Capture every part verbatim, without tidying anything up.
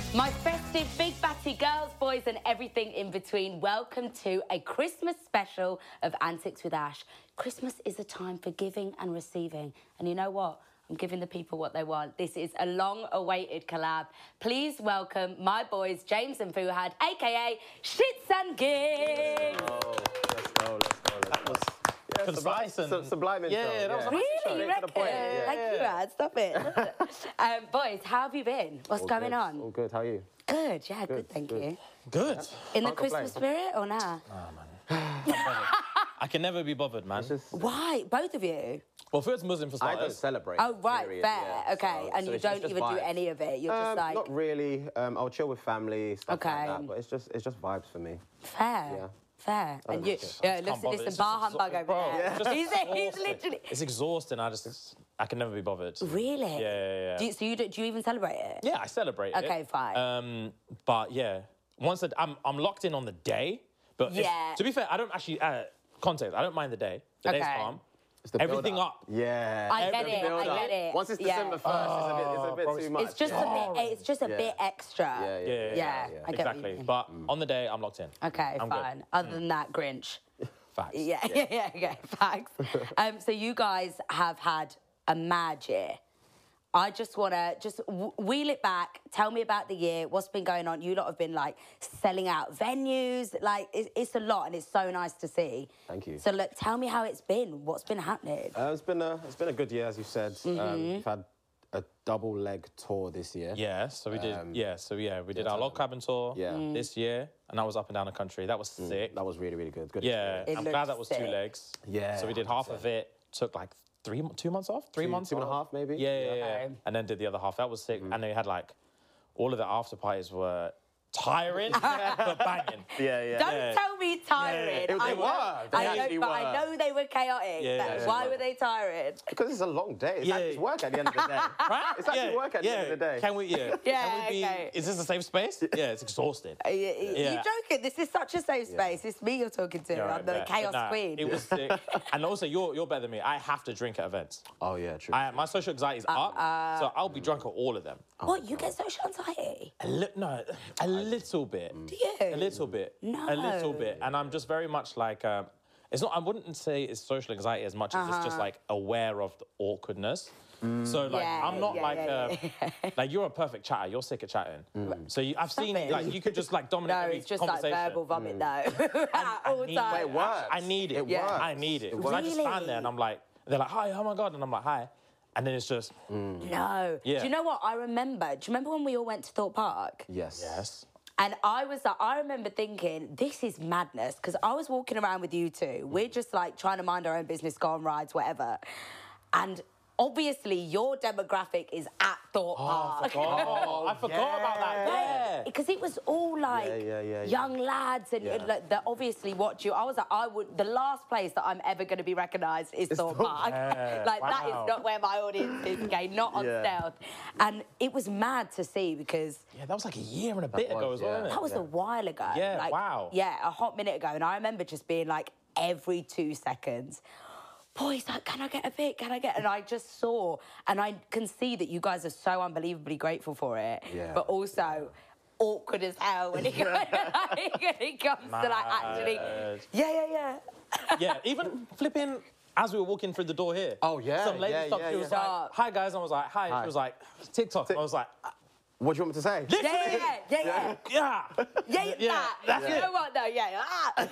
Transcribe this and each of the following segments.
My festive, big batty girls, boys, and everything in between, welcome to a Christmas special of Antics with Ash. Christmas is a time for giving and receiving. And you know what? I'm giving the people what they want. This is a long-awaited collab. Please welcome my boys, James and Fuhad, a k a. Shits and Gigs. Oh, let's go, let's go, let's that go. was Yeah, concise sub- and... sub- sublime intro. Yeah, yeah, that was a Really? nice You intro. reckon? To the point. Yeah. Thank you, Ad. Stop it. um, boys, how have you been? What's All going good, on? All good, how are you? Good, yeah, good, Good, thank good. you. Good. In the Can't Christmas complain. spirit or nah? I can never be bothered, man. It's just, Why? Both of you? Well, first Muslim for I don't starters. celebrate. Oh, right, period, fair. yeah, Okay, so- and so you it's- don't it's just even do vibes. any of it. You're Um, just like, Not really. Um, I'll chill with family, stuff Okay. like that, but it's just, it's just vibes for me. fair. Yeah. Fair. I And don't you, like it. yeah, Can't listen, bother. listen, It's bar just humbug exha- over bro, there. it's just He's, he's exhausting. literally. It's exhausting. I just, I can never be bothered. Really? Yeah, yeah, yeah. Do you, so you do, do you even celebrate it? Yeah, I celebrate it. Okay, fine. Um, but yeah, once that I'm, I'm locked in on the day. But it's- Yeah. to be fair, I don't actually uh, context. I don't mind the day. The day's Okay. calm. It's the Everything build-up. up. Yeah. I get the it, I build-up. get it. Once it's Yeah. December first, it's a bit, it's a bit bro, too it's- much. It's just yeah. a bit. It's just a Yeah. bit extra. Yeah, yeah, Yeah, Yeah, yeah, yeah. I get what you Exactly. mean. But on the day, I'm locked in. Okay, I'm good. fine. Other than that, Grinch. Facts. Yeah, yeah, yeah, okay, facts. um, so you guys have had a mad year. I just want to just w- wheel it back. Tell me about the year. What's been going on? You lot have been like selling out venues. Like it's, it's a lot, and it's so nice to see. Thank you. So look, tell me how it's been. What's been happening? Uh, it's been a, it's been a good year, as you said. Mm-hmm. Um, we've had a double leg tour this year. Yeah, so we did. Um, yeah, so yeah, we did our log cabin tour Yeah. Mm. this year, and I was up and down the country. That was sick. That was really, really good. Good Yeah, It I'm looked glad that was sick. two legs. Yeah, So we did half of it. Took like three, mo- two months off, three Two- months, two and a off. half, maybe? Yeah, yeah, Yeah. yeah. Okay. And then did the other half. That was sick. And they had like all of the after parties were tiring but banging. Yeah, yeah. Don't yeah. tell me tiring. It- they I were. know, They I know, actually but I were. know they were chaotic. Yeah, Like, yeah, why yeah. were they tiring? Because it's a long day. It's, Yeah. like, it's work at the end of the day. Right? It's actually yeah, work at the yeah. end of the day. Can we? Yeah. Yeah, Can we be? okay. Is this a safe space? Yeah, it's exhausting. Are you, are you Yeah. joking? This is such a safe space. It's me you're talking to. Yeah, I'm right, the bet. chaos But nah, queen. It was sick. And also, you're you're better than me. I have to drink at events. Oh, yeah, true. I, my social anxiety is up, so I'll be drunk at all of them. What? You get social anxiety? A li- no, a little bit. Do you? A little bit. No. A little bit. And I'm just very much like, um, it's not, I wouldn't say it's social anxiety as much as it's just like aware of the awkwardness. So like, Yeah, I'm not yeah, like, yeah, uh, like you're a perfect chatter. You're sick at chatting. So you, I've seen it. like you could just like dominate No, every it's just like conversation. verbal vomit though. All need time. it. It works. I need it. It Yeah. works. I need it. It Because I just stand Really? there and I'm like, they're like, hi, oh my God. And I'm like, hi. And then it's just, No. Yeah. Do you know what? I remember. Do you remember when we all went to Thorpe Park? Yes. yes. And I was like, I remember thinking, this is madness. Because I was walking around with you two. We're just like trying to mind our own business, go on rides, whatever. And obviously, your demographic is at Thorpe Park. Oh, I forgot about that. Yeah. Because it was all like yeah, yeah, yeah. young lads and Yeah. like, that obviously watch you. I was like, I would. The last place that I'm ever going to be recognised is Thorpe Thorpe. Park. Yeah, like that wow. is not where my audience is. Okay, not on Yeah. stealth. And it was mad to see because Yeah, that was like a year and a bit ago was, as well, yeah. wasn't it? that was a while ago. Yeah, like, wow. Yeah, a hot minute ago, and I remember just being like every two seconds. Boys, like, can I get a bit? Can I get? And I just saw, and I can see that you guys are so unbelievably grateful for it. Yeah. But also awkward as hell when it, when it comes to like actually. Mad. Yeah, yeah, yeah. Yeah, even flipping as we were walking through the door here. Oh, yeah, Some lady yeah, stopped. yeah, she was yeah. like, "Hi guys," I was like, "Hi." Hi. She was like, "TikTok." I was like, What do you want me to say? "Literally, Yeah, yeah, yeah, yeah. yeah, Yeah, yeah, Yeah, that. that's you it. know what though? Yeah, ah. I,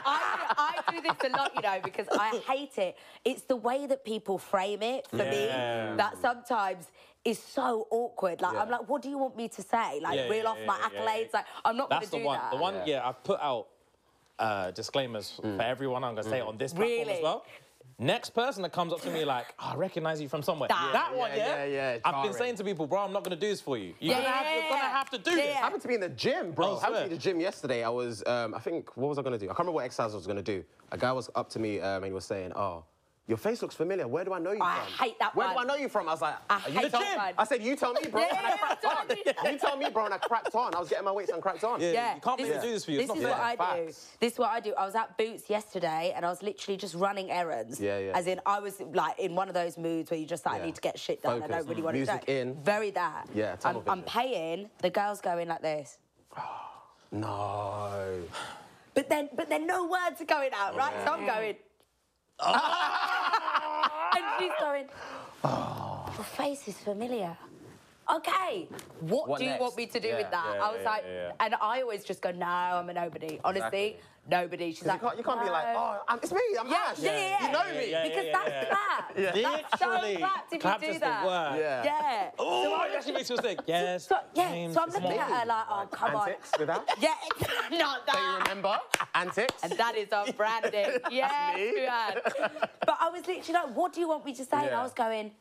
I, I do this a lot, you know, because I hate it. It's the way that people frame it for Yeah. me that sometimes is so awkward. Like Yeah. I'm like, what do you want me to say? Like Yeah, reel yeah, off yeah, my yeah, yeah. accolades? Like I'm not going That's to the do one. that. The one, Yeah. yeah, I've put out uh, disclaimers for everyone. I'm gonna say it on this platform Really? as well. Next person that comes up to me like, oh, I recognize you from somewhere. That. That one, Yeah, yeah. yeah, yeah, I've been jarring. saying to people, bro, I'm not gonna do this for you. You're, Yeah, gonna, have, yeah, you're gonna yeah. have to do Yeah, this. yeah. Happened to me in the gym, bro. Oh, Happened to swear. me in the gym yesterday. I was, um, I think, what was I going to do? I can't remember what exercise I was going to do. A guy was up to me um, and he was saying, oh, your face looks familiar. Where do I know you I from? hate that Where one. do I know you from? I was like, I are you hate the that gym? one. I said, you tell me, bro. Yeah, and I yeah, cracked that's on. what I mean. You tell me, bro, and I cracked on. I was getting my weights and cracked on. Yeah, Yeah, you can't make this me is- do this for you. This It's not is fair. what I do. Facts. This is what I do. I was at Boots yesterday, and I was literally just running errands. Yeah, yeah. As in, I was like in one of those moods where you just like, I Yeah. need to get shit done. I Focus. don't really want to Music do. in. Very that. Yeah, tunnel I'm, I'm vision. paying. The girl's going like this. No. But then, but then, no words are going out, right? So I'm going. and she's going. Your face is familiar. Okay, what, What do you next? want me to do Yeah, with that? yeah, I was yeah, like, yeah, yeah. and I always just go, no, I'm a nobody. Honestly, Exactly. nobody. She's You like, can't, you can't be like, "No." oh, I'm, it's me, I'm Yeah, Ash. yeah, yeah, You know yeah, me. yeah, because yeah, that's yeah. clap. That's so Literally, clapped if clapped you do is the that. word. Yeah. Yeah. Oh, so it I'm actually makes me think. Yes. so, yeah, James, so I'm it's looking me. at her like, oh, come on. Antics with that? Yeah, not Do you that. remember? Antics? And that is our branding. Yes, me. we had. But I was literally like, what do you want me to say? And I Yeah. was going,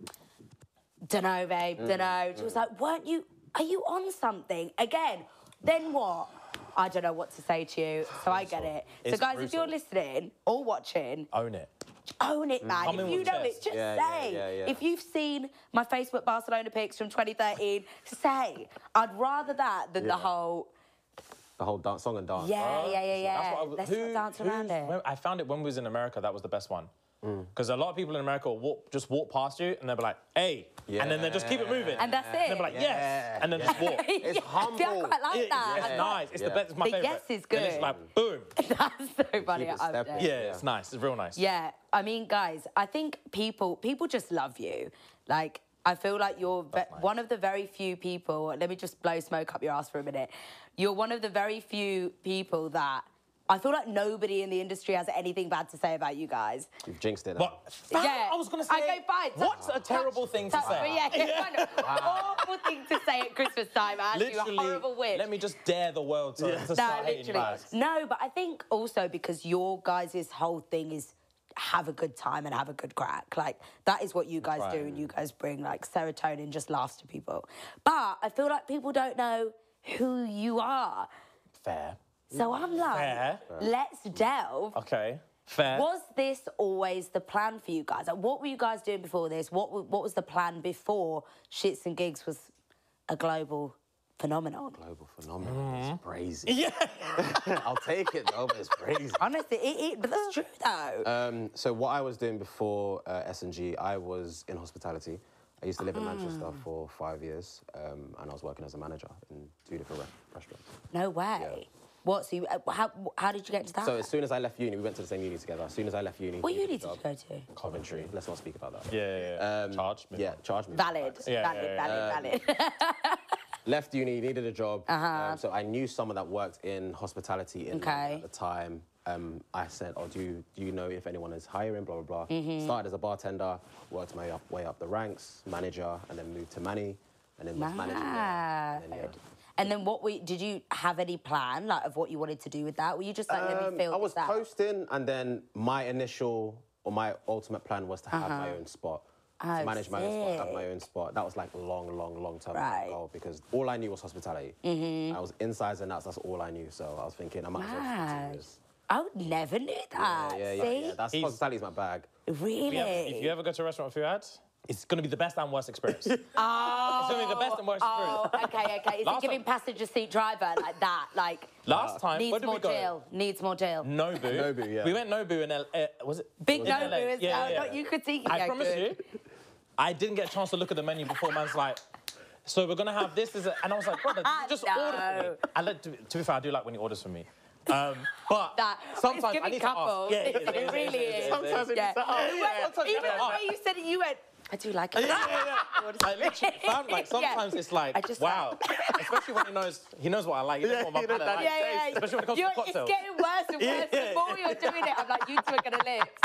dunno, babe, dunno. She was like, weren't you, are you on something? Again, then what? I don't know what to say to you, so I get it. So It's guys, if you're brutal. listening or watching, Own it. own it, man. Come If in you with know chest. it, just Yeah, yeah, say. yeah, yeah. If you've seen my Facebook Barcelona pics from twenty thirteen, say. I'd rather that than the Yeah. whole, The whole dance, song and dance. yeah, yeah, yeah, yeah. That's what I was- Let's who- not dance who's- around it. when- I found it when we was in America. That was the best one. Mm. Because a lot of people in America will walk, just walk past you and they'll be like, "Hey," and then they just keep it moving. And that's And they'll be it. like, "Yes," Yeah, and then just walk. It's Yeah, humble. See, I quite like It- that. It's I nice. It's the Yeah. best. It's my The favorite. yes is And it's good. like boom. That's so funny. it I'm stepping. dead. Yeah, it's nice. It's real nice. Yeah, I mean, guys, I think people people just love you. Like, I feel like you're ve- nice. one of the very few people. Let me just blow smoke up your ass for a minute. You're one of the very few people that I feel like nobody in the industry has anything bad to say about you guys. You've jinxed it. But fam, Yeah, I was gonna say, I go fine. what's a terrible thing to Touch- say? Yeah, yeah. Awful thing to say at Christmas time, Ash. You Literally, horrible witch. let me just dare the world to, to No, start hating you literally. guys. No, but I think also because your guys' whole thing is have a good time and have a good crack. Like, that is what you guys do, Right. and you guys bring, like, serotonin, just laughs to people. But I feel like people don't know who you are. Fair. So I'm like, Fair. let's delve. Okay. Fair. Was this always the plan for you guys? Like, what were you guys doing before this? What w- what was the plan before Shits and Gigs was a global phenomenon? Global phenomenon. Mm-hmm. It's crazy. Yeah. I'll take it though, but it's crazy. Honestly, it, it, but that's true though. Um, so what I was doing before uh, S and G, I was in hospitality. I used to live in Manchester for five years, um, and I was working as a manager in two different re- restaurants. No way. What? So you, uh, how how did you get into that? So as soon as I left uni, we went to the same uni together. As soon as I left uni, what needed uni a did you job. go to? Coventry. Let's not speak about that. Yeah, yeah, yeah. Um, Charge me. Yeah, charge me. Valid. Yeah, valid, yeah, yeah. valid, valid, Left uni, needed a job. Um, so I knew someone that worked in hospitality in London Okay. at the time. Um, I said, "Oh, do you do you know if anyone is hiring?" Blah blah blah. Mm-hmm. Started as a bartender, worked my up, way up the ranks, manager, and then moved to Manny, and then was managing there. And then, Mad. And then what we did you have any plan like of what you wanted to do with that? Were you just like let Um, me feel I was this out? posting, and then my initial or my ultimate plan was to have my own spot. Oh, to manage my own spot, have my sick. own spot. That was like a long, long, long term Right. goal because all I knew was hospitality. Mm-hmm. I was insides and outs. That's all I knew. So I was thinking I might as well just Mad. continue this. I would never knew that. Yeah, yeah, See? yeah. That's He's- hospitality's my bag. Really? If you, ever, if you ever go to a restaurant for ads, it's going to be the best and worst experience. It's oh, going to be the best and worst oh, experience. okay, okay. Is Last it giving time- passenger seat driver like that? Like Last time, needs where did more we go? jail. Needs more jail. Nobu. Nobu, yeah. We went Nobu in L A. Was it? Big in Nobu L A? as well, not you critiquing I it, promise good. you, I didn't get a chance to look at the menu before. Man's like, so we're gonna have this, this, and I was like, brother, just No. order for me. I like to, to be fair, I do like when he orders for me. Um, but That sometimes it's I giving need couple. to ask. Yeah, it, it really is. Sometimes it yeah. needs to ask. You Yeah, went- sometimes you even have the to way you said it, you went. I do like it. Yeah, yeah, yeah. Like, literally, fam, like, sometimes Yeah. it's like, I just wow. Especially when he knows, he knows what I like. He knows what my he knows palate that likes. Yeah, yeah, yeah. Especially when it comes You're, to cocktails. It's getting worse and worse. Yeah. The more you're doing it, I'm like, you two are gonna live.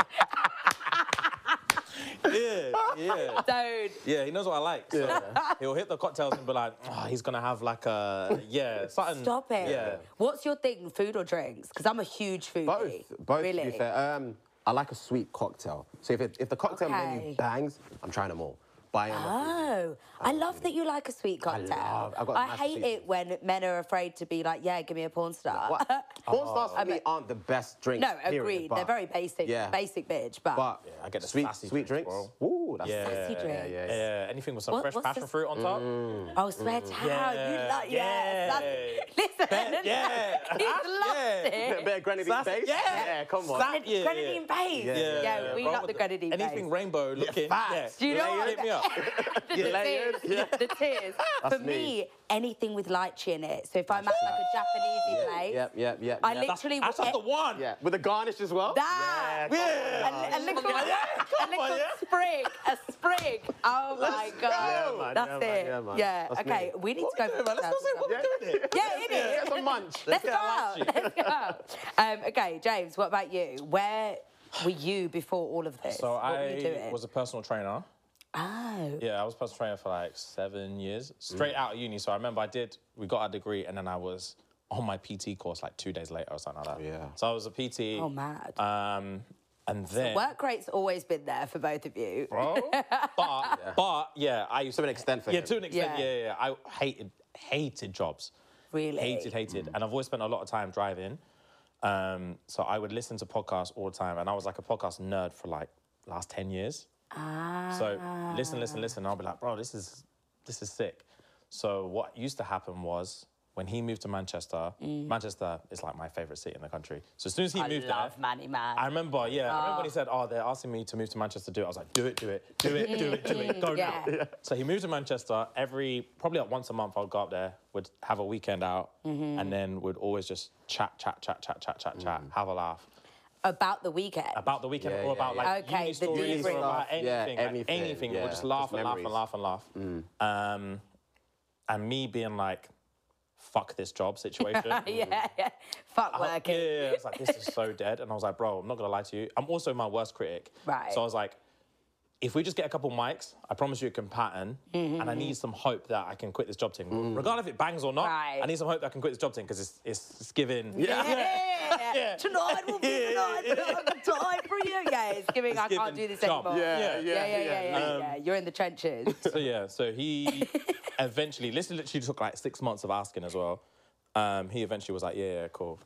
Yeah, yeah. Dude. Yeah, he knows what I like. So he'll hit the cocktails and be like, oh, he's gonna have like a yeah, something. Stop it. Yeah. What's your thing, food or drinks? Because I'm a huge foodie. Both, both. Really? To be fair, um, I like a sweet cocktail. So if it, if the cocktail Okay. menu bangs, I'm trying them all. buying them. Oh, I love that you like a sweet cocktail. love- I've got I massive hate sweet- it when men are afraid to be like, yeah, give me a porn star. What? Porn stars for me aren't the best drinks. No, period, agreed. but- They're very basic, Yeah. basic bitch. But, But I get the sweet, sassy sweet drinks, drinks. bro. Ooh, that's Yeah. Sassy yeah, drinks. yeah, Yeah, yeah. anything with some What- fresh what's passion this- fruit on top. oh, swear to God, you Yeah, like, yes. that's- yeah. Listen, Bet- yeah. he Ash, loves yeah. it. A bit of grenadine Sassy- base. yeah. yeah, come on. That- yeah, Grenadine base. Yeah, Yeah, yeah, we bro, love the with grenadine base. Anything rainbow looking. facts. Yeah. Do you know Lay- what? hit me up. the, the layers, tears, yeah. the tears. That's For me. me, anything with lychee in it. So if I'm at like a Japanese place, Yep, yep, yep. I yep. literally That's will just the get one. Yeah, with the garnish as well. that. Yeah, Yeah. A, a little, Yeah, a come on, little yeah. sprig, a sprig. Oh my god, Yeah, man, that's yeah, man, it. yeah, man. Yeah. That's Okay, me. we need What to we go. doing, man? Let's go see what we're doing here. Yeah, it is. Get some munch. Let's go get a out. lychee. Let's go. Um, okay, James, what about you? Where were you before all of this? So what were you I doing? was a personal trainer. Oh. Yeah, I was a personal trainer for like seven years, straight out of uni. So I remember I did, we got our degree, and then I was on my P T course like two days later or something like that. Yeah. So I was a P T. Oh, mad. Um, and then, Work rate's always been there for both of you. bro. But, but yeah, I used To an extent for Yeah, him. to an extent. Yeah. Yeah, yeah. yeah. I hated, hated jobs. Really? Hated, hated. And I've always spent a lot of time driving. Um, so I would listen to podcasts all the time, and I was like a podcast nerd for like last ten years. Ah. So listen, listen, listen. I'll be like, bro, this is this is sick. So what used to happen was when he moved to Manchester, Manchester is like my favorite city in the country. So as soon as he Mm. I moved love there, Manny Man. I remember, yeah, I remember when he said, oh, they're asking me to move to Manchester to do it. I was like, do it, do it, do it, do it, do it, go Yeah. now. So he moved to Manchester. Every, probably like once a month, I would go up there, would have a weekend out, Mm-hmm. and then would always just chat, chat, chat, chat, chat, chat, chat, have a laugh. About the weekend. About the weekend Yeah, or yeah, about yeah. like Okay, uni the stories debrief. or about Yeah, anything, like anything, anything. We'll yeah, just laugh just and laugh and memories. laugh and laugh. Um, and me being like, fuck this job situation. yeah, yeah. Fuck I- working. Yeah, yeah, yeah. I was like, this is so dead. And I was like, bro, I'm not gonna lie to you. I'm also my worst critic. Right. So I was like, if we just get a couple mics, I promise you it can pattern. Mm-hmm. And I need some hope that I can quit this job thing. Regardless if it bangs or not, Right. I need some hope that I can quit this job thing because it's, it's, it's giving. Yeah. Yeah. Tonight will be the night that I'm dying for you. Yeah, it's giving, I can't giving do this jump. anymore. Yeah, Yeah. yeah, yeah, yeah. yeah, Um, yeah. You're in the trenches. So yeah, so he eventually, this literally took like six months of asking as well. Um, he eventually was like, yeah, yeah, cool.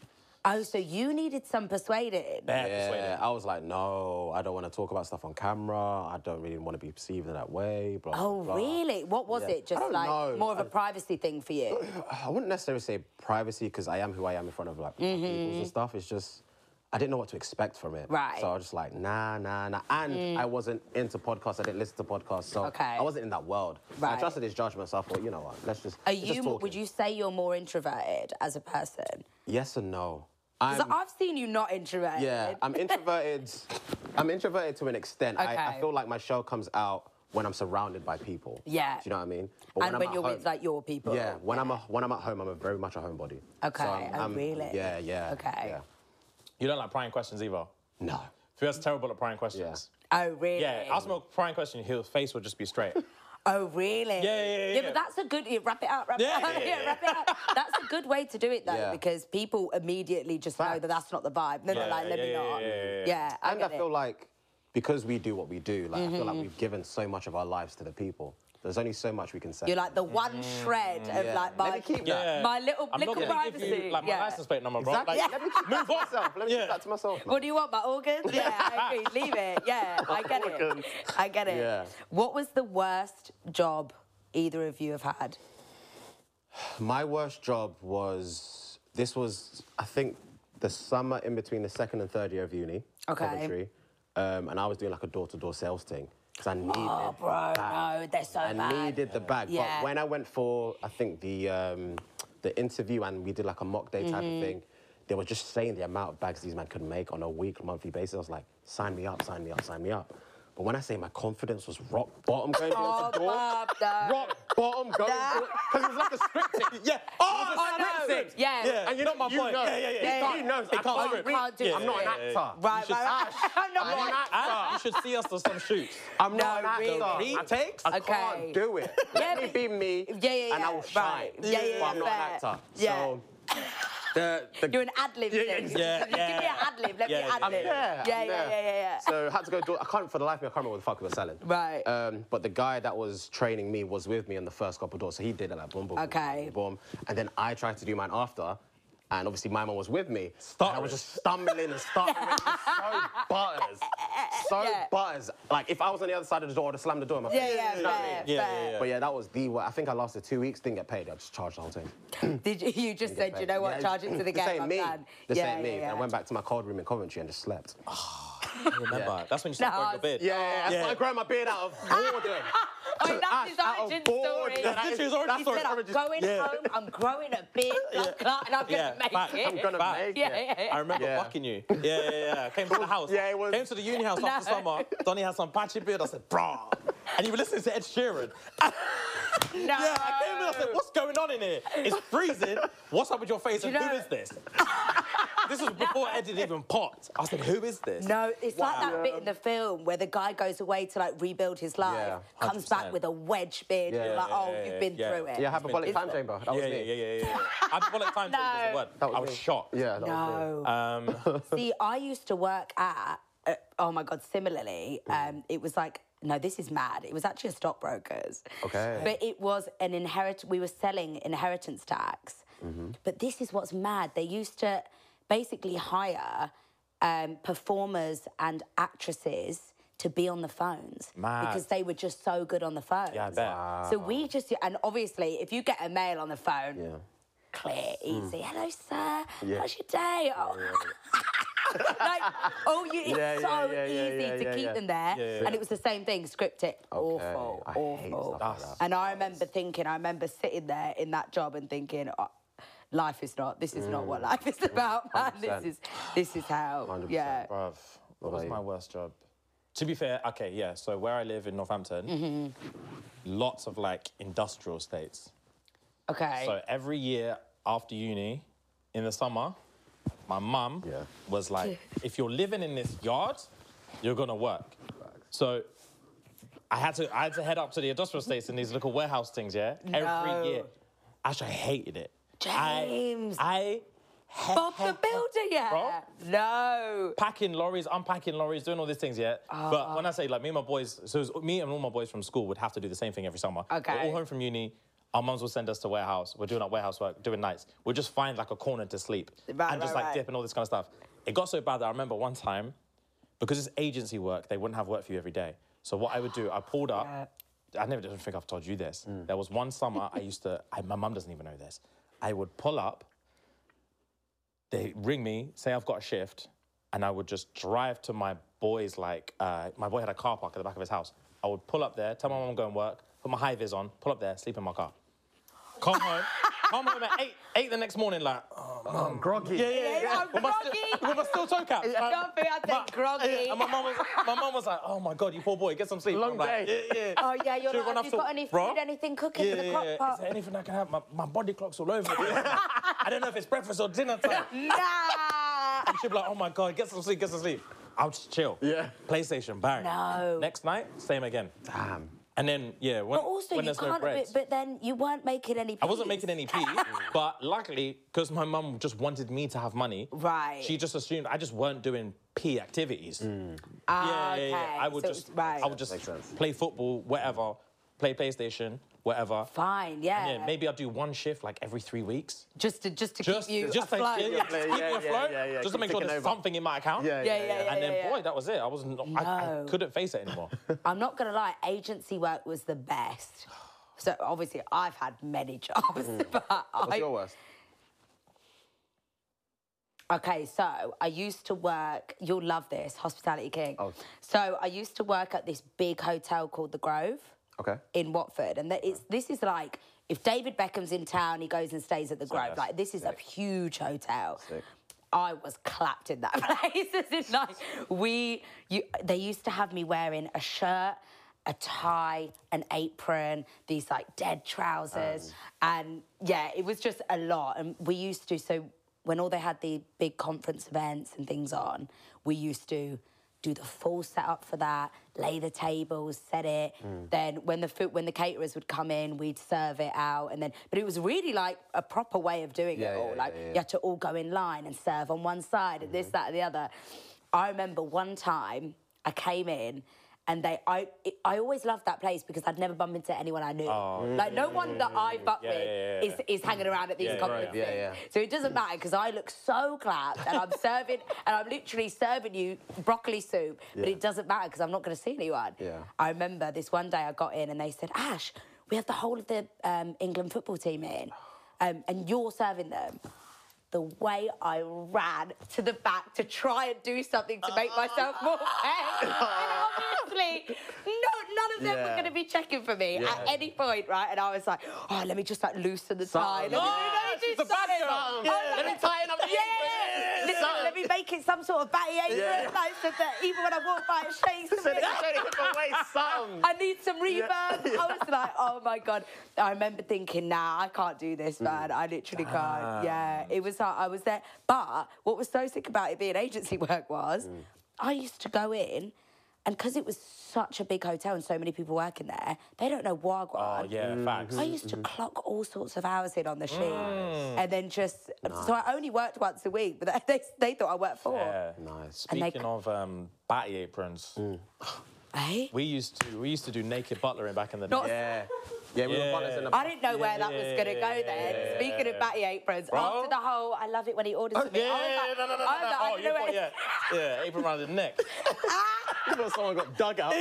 Oh, so you needed some persuading. Yeah, Yeah, persuaded. I was like, no, I don't want to talk about stuff on camera. I don't really want to be perceived in that way. Blah, Oh, blah, blah. really? What was Yeah. it? Just I don't like know. more of a I- privacy thing for you? I wouldn't necessarily say privacy because I am who I am in front of like Mm-hmm. people and stuff. It's just I didn't know what to expect from it. Right. So I was just like, nah, nah, nah. And I wasn't into podcasts. I didn't listen to podcasts. So Okay. I wasn't in that world. Right. I trusted his judgment. So I thought, you know what? Let's just. Are let's just you? talk Would it. you say you're more introverted as a person? Yes and no. 'Cause I'm- I've seen you not introverted. Yeah, I'm introverted. I'm introverted to an extent. I, I Okay. feel like my show comes out when I'm surrounded by people. Yeah. Do you know what I mean? But And when I'm you're at with home- like your people. Yeah, when I'm a, when I'm at home, I'm a very much a homebody. Okay, So I'm, oh, I'm- really? Yeah, yeah. Okay. Yeah. You don't like prying questions either. No. Fia's terrible at prying questions. Oh, really? Yeah, ask him a prying question, his face would just be straight. Oh, really? Yeah, yeah, yeah, Yeah, yeah. but that's a good. Yeah, wrap it up. Wrap Yeah, it up. yeah, yeah, wrap it up. That's a good way to do it though, Yeah. because people immediately just know Facts. that that's not the vibe. Then they're Yeah, like, let yeah, me yeah, not. yeah, yeah, Yeah, I And get I feel it. like because we do what we do, like I feel Mm-hmm. like we've given so much of our lives to the people. There's only so much we can say. You're like the one shred of Yeah. like Let my me keep that. Yeah. my little I'm little not gonna give privacy. you like my yeah. license plate number, bro. Exactly. Like, Let me keep that to myself. Let me Yeah. keep that to myself. man. What do you want, my organs? Yeah, I agree. Leave it. Yeah, I get it. Organs. I get it. Yeah. What was the worst job either of you have had? My worst job was, this was, I think, the summer in between the second and third year of uni, Okay. Coventry, um, and I was doing like a door-to-door sales thing because I needed Oh, bro, bag. no, they're so I bad. needed the bag. Yeah. But when I went for, I think, the um, the interview and we did like a mock day type Mm-hmm. of thing, they were just saying the amount of bags these men could make on a week, monthly basis. I was like, sign me up, sign me up, sign me up. But when I say my confidence was rock bottom going Oh, door to door, Bob, no. rock bottom going No. because it was like a scripting. yeah. Oh, it was a no. script thing. Yeah. Yeah. And you know my You point. know. Yeah, yeah, yeah. Yeah, He yeah. can't- He knows. He I can't can't script. read. Can't do Yeah, I'm not an yeah, yeah, actor. yeah. Right, You should- right, right. Ash, I'm not I'm not an an actor. Ah, you should see us to some shoots. I'm No, not an really. actor. He I- takes? I Okay. can't do it. Yeah, Let me but- be me, Yeah, yeah, and I yeah, will shine. right. Yeah, yeah, But I'm yeah, not an fair. actor. Yeah. So the, the, You're an ad-lib Yeah, thing. yeah, Give me yeah. an ad-lib, let Yeah, me yeah, ad-lib. yeah, yeah, I'm yeah, there. yeah, yeah, yeah. So I had to go do. I can't for the life of me. I can't remember what the fuck he was selling. Right. Um, but the guy that was training me was with me in the first couple of doors, so he did it like boom, boom, Okay. boom, boom, and then I tried to do mine after. And obviously my mum was with me. Stuttering. And I was just stumbling and stuttering. It was so butters. So Yeah. butters. Like if I was on the other side of the door, I'd have slammed the door in my Yeah, face. yeah, You know what I fair, mean? Yeah, fair. yeah, yeah. But yeah, that was the way. I think I lasted two weeks, didn't get paid. I just charged the whole thing. Did you, you just said, you know what, Yeah, charge it to the this game, ain't I'm me. done. This yeah, ain't me. yeah, And yeah. I went back to my cold room in Coventry and just slept. I remember. That's when you started No, growing your beard. Yeah, yeah, I Yeah. started growing my beard out of boredom. I mean, that's Ash, his out of origin boredom. story. Yeah, That's that is- literally his origin that's He story. said, I'm origin- going Yeah. home, I'm growing a beard, and I'm going to Yeah, make fact. it. I'm gonna Fact. make Yeah, it. yeah, yeah. I remember Yeah. bucking you. Yeah, yeah, yeah. Came to the house. Yeah, it was- Came to the uni house after No. summer. Donnie had some patchy beard. I said, bruh. And you were listening to Ed Sheeran. No. Yeah, I came in. I said, what's going on in here? It's freezing. What's up with your face? And you who know- is this? This was before Ed had even popped. I said, who is this? No, it's like that bit in the film where the guy goes away to like rebuild his life, Yeah, comes one hundred percent. back with a wedge beard, Yeah, and you're yeah, like, oh, yeah, you've yeah, been yeah. through it. Yeah, hyperbolic It's- time chamber. That was Yeah, me. yeah, yeah, yeah, yeah. Hyperbolic time No. was the word. That was I was me. shocked. Yeah, that was me. No. Um, See, I used to work at, uh, oh my God, similarly, Mm. um, it was like, no, this is mad. It was actually a stockbroker's. Okay. But it was an inherit. We were selling inheritance tax. Mm-hmm. But this is what's mad. They used to basically hire um, performers and actresses to be on the phones Mad. because they were just so good on the phones. Yeah, I bet. So we just, and obviously, if you get a male on the phone, Yeah. clear, easy. Hello, sir. Yeah. How's your day? Oh. like, oh, you, it's Yeah, so yeah, yeah, yeah, easy yeah, to yeah, keep yeah. them there. Yeah, yeah. And it was the same thing, script it. Awful, I hate awful. stuff like that. And I remember thinking, I remember sitting there in that job and thinking, oh, life is not, this is not what life is about, man. This Mm. one hundred percent. is, this is how, one hundred percent. yeah. Bruv, what was about my you? worst job? To be fair, okay, yeah. So where I live in Northampton, Mm-hmm. lots of like industrial estates. Okay. So every year after uni, in the summer, my mum Yeah. was like, if you're living in this yard, you're gonna work. So I had to I had to head up to the industrial estates in these little warehouse things, yeah? No. Every year. Actually, I hated it. James. I, I Bob the Builder, yeah. Bro. No. packing lorries, unpacking lorries, doing all these things, yeah? But when I say, like, me and my boys, so it was me and all my boys from school would have to do the same thing every summer. Okay. We're all home from uni. Our mums will send us to warehouse. We're doing our warehouse work, doing nights. We'll just find, like, a corner to sleep. Right, and just, right, like, right. dip and all this kind of stuff. It got so bad that I remember one time, because it's agency work, they wouldn't have work for you every day. So what I would do, I pulled up. I never don't think I've told you this. There was one summer I used to, I, my mum doesn't even know this. I would pull up, they ring me, say I've got a shift, and I would just drive to my boy's, like, uh, my boy had a car park at the back of his house. I would pull up there, tell my mum I'm going to work, put my high vis on, pull up there, sleep in my car. Come home, come home at eight, eight the next morning, like, oh, I'm groggy. yeah, yeah, yeah. Yeah, I'm with, my groggy. steel, with my steel toe cap. Like, Don't think I my- said groggy. And my mum was, my mum was like, oh my God, you poor boy, get some sleep. Long I'm like, day. yeah, yeah. Oh, yeah, you're Should like, run have you after- got any Bro? food, anything cooking Yeah, for the yeah, crock yeah. Is pot? there anything I can have? My, my body clock's all over. I don't know if it's breakfast or dinner time. Nah. And she'd be like, oh my God, get some sleep, get some sleep. I'll just chill. Yeah. PlayStation, bang. No. Next night, same again. Damn. And then, yeah, when, But also, when you there's no can't, bread. but, but then you weren't making any peas. I wasn't making any peas, but luckily, because my mum just wanted me to have money, Right. she just assumed I just weren't doing pea activities. Ah, yeah, yeah, yeah. okay. I would So just, it's- right. I would just Makes sense. play football, whatever, play PlayStation, whatever. Fine, yeah. And then maybe I'd do one shift like every three weeks. Just to, just to Just, keep you just to, afloat. yeah, yeah, just Yeah, keep yeah, me afloat, yeah, yeah, just to keep make sure ticking there's over. something in my account. Yeah, Yeah, yeah, yeah. And then, yeah. boy, that was it. I wasn't, I, I No. couldn't face it anymore. I'm not gonna lie, agency work was the best. So obviously, I've had many jobs, but What's I, your worst? Okay, so I used to work, you'll love this, Hospitality King. Oh. So I used to work at this big hotel called The Grove Okay. in Watford. And that it's, this is like, if David Beckham's in town, he goes and stays at The Grove. nice. Like, this is a huge hotel. Sick. I was clapped in that place. As in, like, we, you, they used to have me wearing a shirt, a tie, an apron, these like dead trousers. And yeah, it was just a lot. And we used to, so when all they had the big conference events and things on, we used to do the full setup for that, lay the tables, set it. Mm. Then when the food, when the caterers would come in, we'd serve it out, and then. But it was really like a proper way of doing Yeah, it all. yeah, like yeah, yeah. you had to all go in line and serve on one side, and Mm-hmm. this, that, and the other. I remember one time I came in. And they, I, it, I always loved that place because I'd never bumped into anyone I knew. Like no one that I fuck Yeah, with yeah, yeah. is, is hanging around at these Yeah, conferences. right. Yeah, yeah. So it doesn't matter because I look so clapped and I'm serving, and I'm literally serving you broccoli soup, but Yeah. it doesn't matter because I'm not going to see anyone. Yeah. I remember this one day I got in and they said, Ash, we have the whole of the um, England football team in, um, and you're serving them. The way I ran to the back to try and do something to make myself more pay. And obviously, no, none of them were Yeah. going to be checking for me Yeah. at any point, right? And I was like, oh, let me just like loosen the tie. Something. Let me, Oh, let me she's do a bad something. girl. I was Yeah. like, Let me tighten up the yeah, apron. Let, me, let me make it some sort of batty apron, Yeah. like so that even when I walk by, it shakes a bit. I need some reverb. I was like, oh my God. I remember thinking, nah, I can't do this, man. I literally can't. Yeah, it was hard. I was there. But what was so sick about it being agency work was I used to go in, and because it was such a big hotel and so many people working there, they don't know Wagwan. Oh, yeah, facts. I used to clock all sorts of hours in on the sheet and then just... So I only worked once a week, but they, they thought I worked four. Yeah. Nice. And they- Speaking of um, batty aprons, Eh? we used to we used to do naked butlering back in the Not- day. Yeah. Yeah, we were Yeah. butlers in the I didn't know where that was going to go Yeah, then. yeah, Speaking yeah. of batty aprons, Bro. after the whole, I love it when he orders for me. Yeah, I was like, no, no, no, no, I was no. like, I Oh, don't you know thought, where- yeah, yeah, apron around the neck. I thought someone got dug out. No,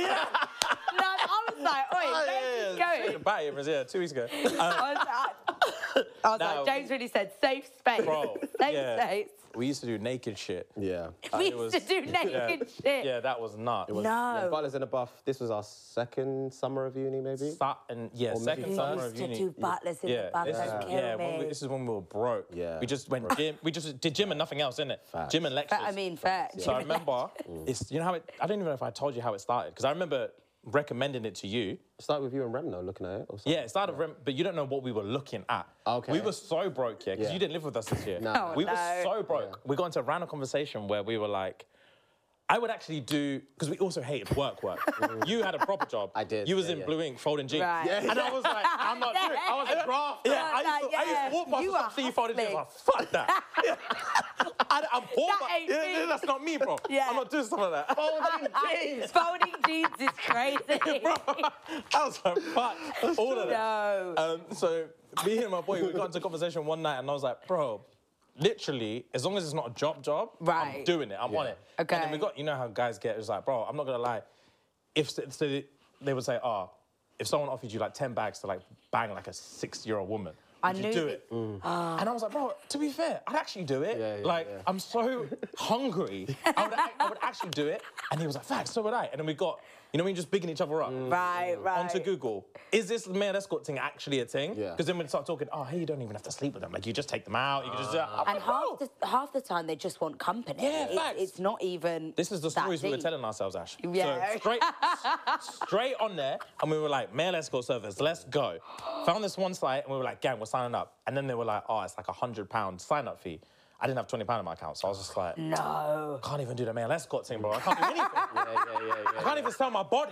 I was like, oi, Oh, where's this yeah, going? yeah. Batty aprons, yeah, two weeks ago. Um, I was like, I was No. like, James really said safe space. Bro, safe yeah. space. we used to do naked shit. Yeah. Uh, We it used was- to do naked yeah, shit. Yeah, that was nuts. No. Yeah, butlers in the buff. This was our second summer of uni, maybe. Start and yeah, Or maybe second We summer used of to uni. do butlers in yeah, the buff. this Don't is, kill yeah, me. when we, this is when we were broke. Yeah. We just went gym. We just did gym and nothing else, innit? Facts. Gym and lectures. But I mean, fair. So I remember, it's you know how it. I don't even know if I told you how it started because I remember recommending it to you. Start with you and Rem, though, looking at it. Or something. Yeah, it started, rem- but you don't know what we were looking at. Okay. We were so broke, yeah, because Yeah. you didn't live with us this year. No. Oh, we no. were so broke. We got into a random conversation where we were like, I would actually do, because we also hated work work. You had a proper job. I did, You was yeah, in yeah. Blue Ink folding jeans. Right. Yeah. And I was like, I'm not doing it. I was a grafter. Yeah, I used, to, I used to walk past You the shop, are see you folding jeans, hustling. like, fuck that. I, I'm poor, That but ain't yeah, me. yeah, that's not me, bro. Yeah. I'm not doing something like that. Folding jeans. Folding jeans is crazy. I was like, fuck, all of that. No. Um, so me and my boy, we got into a conversation one night, and I was like, bro, literally, as long as it's not a job job, I'm Right. doing it. I'm on Yeah. it. And then Okay. we got, you know how guys get, it was like, bro, I'm not gonna lie. If so they, they would say, oh, if someone offered you like ten bags to like bang like a sixty-year-old woman, I would you knew do it. it? And I was like, bro, to be fair, I'd actually do it. Yeah, yeah, like, yeah. I'm so hungry. I would, ac- I would actually do it. And he was like, facts, so would I. And then we got, you know, when you're just bigging each other up. Right, right. Onto Google. Is this male escort thing actually a thing? Yeah. Because then we start talking, oh, hey, you don't even have to sleep with them. Like, you just take them out. You can just do that. I'm And like, half bro, the, half the time they just want company. Yeah, it's, facts. it's not even. This is the that stories we were deep. telling ourselves, Ash. Yeah. So straight, straight on there, and we were like, male escort service, let's go. Found this one site, and we were like, gang, we're signing up. And then they were like, oh, it's like a hundred pound sign up fee. I didn't have twenty pound in my account, so I was just like, No. I can't even do the male escort thing, bro. I can't do anything. Yeah, yeah, yeah, yeah. I can't even sell my body.